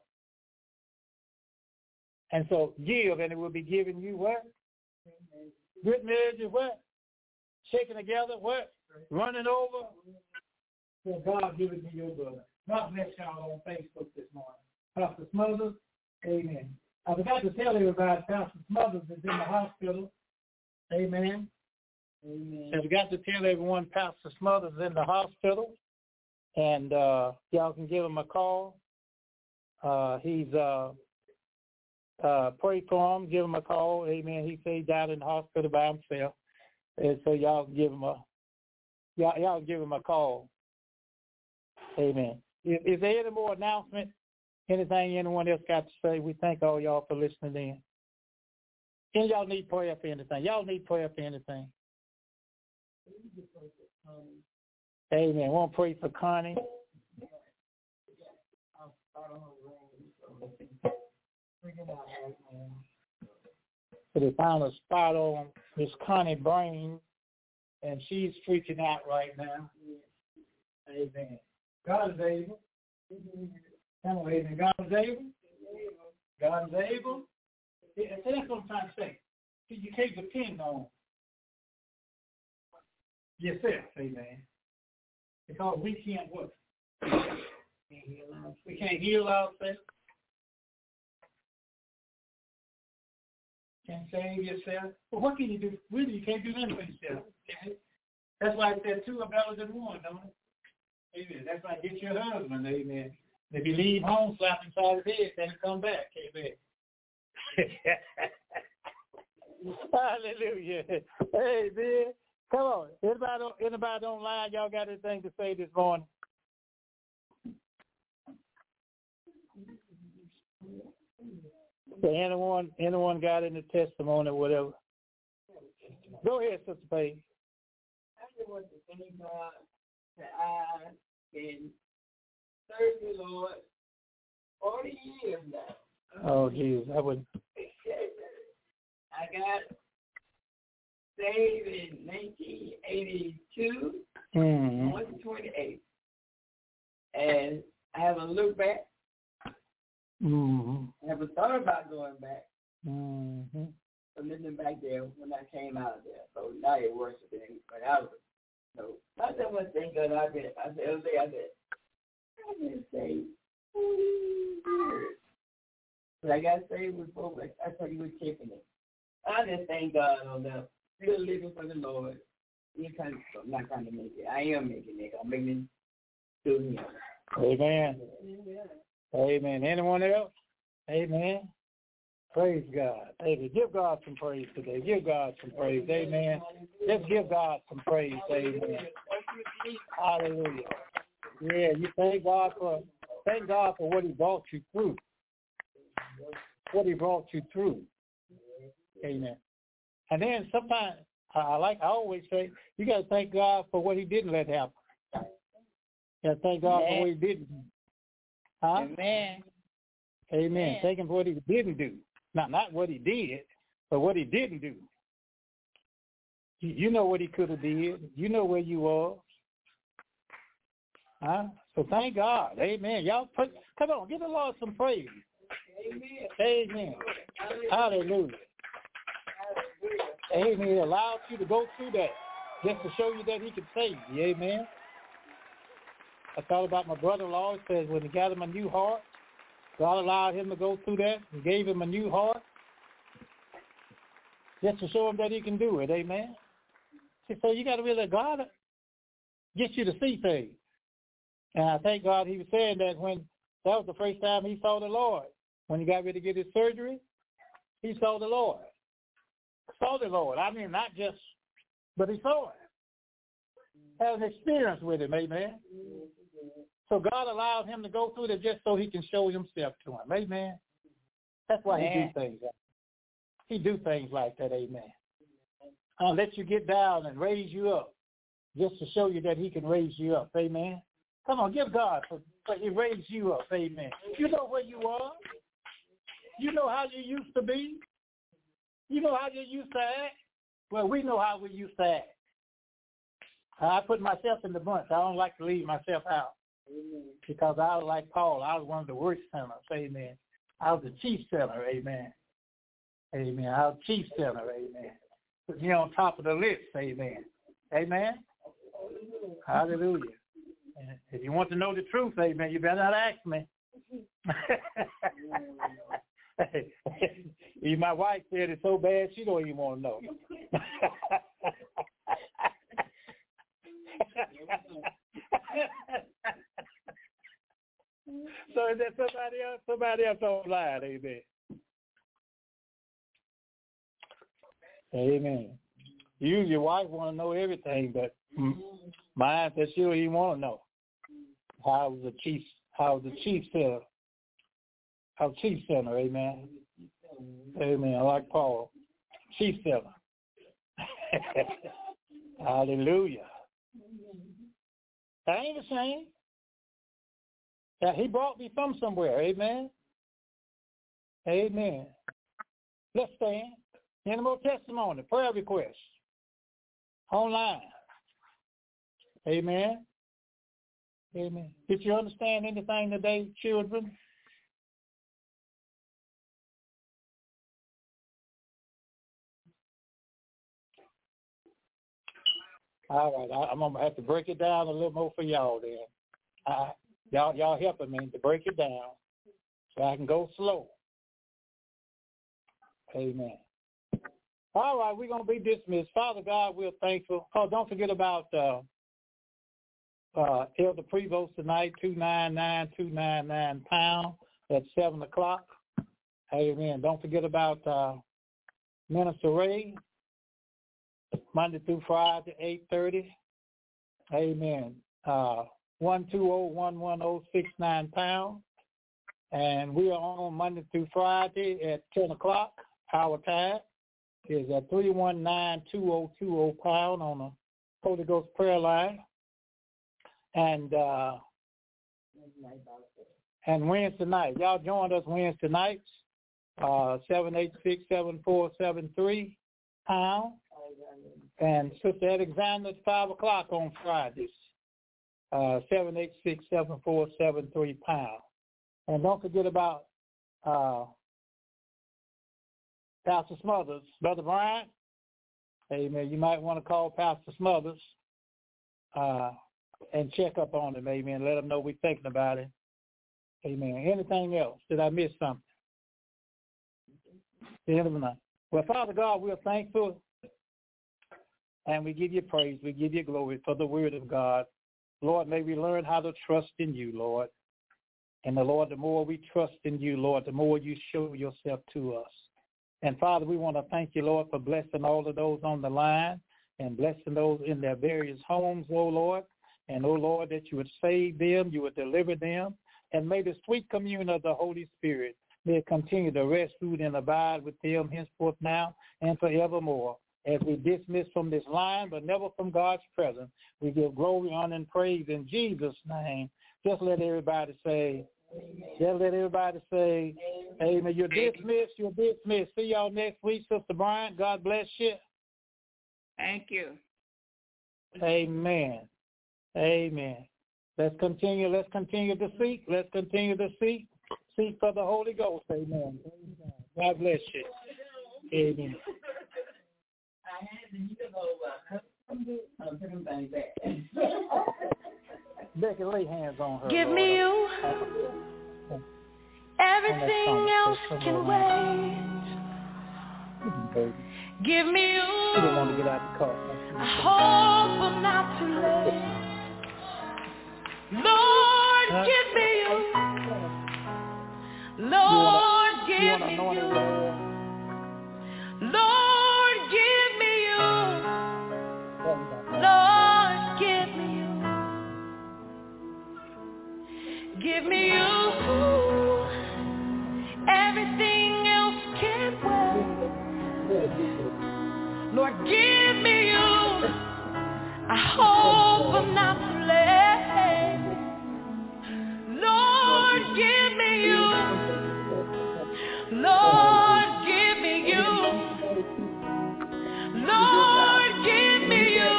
And so give, and it will be giving you what? Good measure, what? Shaking together, what? Running over. So God give it to your brother. God bless y'all on Facebook this morning. Pastor Smothers, amen. I forgot to tell everybody, Pastor Smothers is in the hospital. Amen. Amen. I forgot to tell everyone, Pastor Smothers is in the hospital. And uh, y'all can give him a call. Uh, he's... Uh, Uh, pray for him, give him a call. Amen. He said he died in the hospital by himself. And so y'all give him a y'all, y'all give him a call. Amen. Is, is there any more announcement? Anything anyone else got to say? We thank all y'all for listening in. And y'all need prayer for anything. Y'all need prayer for anything. Amen. Want to pray for Connie? So they found a spot on Miss Connie brain, and she's freaking out right now. Amen. God is able. Come on, amen. God is able. God is able. Yeah, so that's what I'm trying to say. You can't depend on yourself, amen. Because we can't what? We can't heal ourselves. Can't save yourself. Well, what can you do? Really, you can't do nothing for yourself. Okay? That's why it said two are better than one, don't it? Amen. That's why get your husband, amen. If you leave home, slap inside his head, then come back, amen. Hallelujah. Amen. Come on. Anybody don't, anybody don't lie? Y'all got anything to say this morning? So anyone, anyone got any testimony or whatever? Go ahead, Sister Paige. I just want to thank God that I been serving the Lord forty years now. Oh, Jesus, I would. I got saved in nineteen eighty-two, mm-hmm. one twenty-eight, and I haven't looked back. Mm-hmm. I never thought about going back. Mm-hmm. So living back there when I came out of there. So now it works than when I was. So I said one thing God I did. I said the other day I said, I didn't say forty years. But I got saved before I thought he was checking it. I just thank God on that. Still living for the Lord. You kind of, I'm not trying to make it. I am making it. I'm making it through him. Amen. Yeah. Amen. Anyone else? Amen. Praise God. Amen. Give God some praise today. Give God some praise. Amen. Just give God some praise. Amen. Hallelujah. Yeah, you thank God for thank God for what he brought you through. What he brought you through. Amen. And then sometimes I like I always say, you gotta thank God for what he didn't let happen. You gotta thank God for what he didn't do. Huh? Amen. Amen. Amen. Thank him for what he didn't do. Not not what he did, but what he didn't do. You, you know what he could have did. You know where you was. Huh? So thank God. Amen. Y'all put come on, give the Lord some praise. Amen. Amen. Hallelujah. Amen. He allowed you to go through that just to show you that he could save you. Amen. I thought about my brother-in-law. It says when he got him a new heart, God allowed him to go through that and gave him a new heart just to show him that he can do it. Amen. So you got to really let God get you to see things. And I thank God he was saying that when that was the first time he saw the Lord. When he got ready to get his surgery, He saw the Lord. Saw the Lord. I mean, not just, but he saw it. Had an experience with him, amen. So God allowed him to go through it just so he can show himself to him, amen. That's why he do things like that. He do things like that, amen. I'll let you get down and raise you up just to show you that he can raise you up, amen. Come on, give God for, for he raised you up, amen. You know where you are. You know how you used to be. You know how you used to act. Well, we know how we used to act. I put myself in the bunch. I don't like to leave myself out. Amen. Because I was like Paul. I was one of the worst sinners, amen. I was the chief sinner, amen. Amen. I was chief sinner, amen. Put me on top of the list, amen. Amen. Hallelujah. And if you want to know the truth, amen, you better not ask me. My wife said it's so bad she don't even want to know. So is that somebody else? Somebody else online, amen. Amen. You, your wife, want to know everything, but mine says she don't even want to know. How was the chief? How was the chief sinner? How chief sinner? Amen. Amen. I like Paul, chief sinner. Hallelujah. I ain't ashamed. That he brought me from somewhere. Amen. Amen. Let's stand. Any more testimony, prayer requests online. Amen. Amen. Did you understand anything today, children? All right, I, I'm gonna have to break it down a little more for y'all then. Uh, y'all, y'all helping me to break it down so I can go slow. Amen. All right, we're going to be dismissed. Father God, we're thankful. Oh, don't forget about uh, uh, Elder Prevost tonight, two nine nine, two nine nine pound at seven o'clock. Amen. Don't forget about uh, Minister Ray, Monday through Friday, eight thirty. Amen. Uh, one two zero, one one zero, six nine pound. And we are on Monday through Friday at ten o'clock, our time. Is at three one nine, two zero two zero pound on the Holy Ghost prayer line. And uh, and Wednesday night. Y'all joined us Wednesday nights, uh, seven eight six, seven four seven three pound. And Sister Alexander at five o'clock on Fridays, uh, seven eight six, seven four seven three pound. And don't forget about uh, Pastor Smothers, Brother Bryant. Amen. You might want to call Pastor Smothers uh, and check up on him. Amen. Let him know we're thinking about him. Amen. Anything else? Did I miss something? The end of the night. Well, Father God, we're thankful and we give you praise. We give you glory for the word of God. Lord, may we learn how to trust in you, Lord. And the Lord, the more we trust in you, Lord, the more you show yourself to us. And, Father, we want to thank you, Lord, for blessing all of those on the line and blessing those in their various homes, oh, Lord. And, oh, Lord, that you would save them, you would deliver them. And may the sweet communion of the Holy Spirit may it continue to rest, root, and abide with them henceforth now and forevermore. As we dismiss from this line, but never from God's presence, we give glory, honor, and praise in Jesus' name. Just let everybody say, Amen. Just let everybody say, Amen. Amen. You're dismissed. You're dismissed. See y'all next week, Sister Bryant. God bless you. Thank you. Amen. Amen. Let's continue. Let's continue to seek. Let's continue to seek. Seek for the Holy Ghost. Amen. God bless you. Amen. I had to use over. I'm putting things back. Becky, lay hands on her. Give Lord. me you. Everything else can wait. Give me you. She didn't want to get out the car. I hope I'm not too late. Lord, huh? Give me you. Lord, you wanna, give you me you. Lord, give me you. Give me you. Everything else can wait. Lord, give me you. I hope I'm not too late. Lord, give me you. Lord, give me you. Lord, give me you.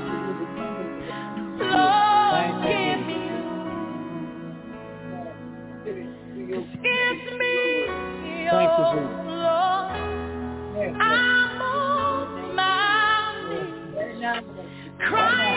Lord, give me you. 'Cause it's me, oh Lord. I'm on my knees, crying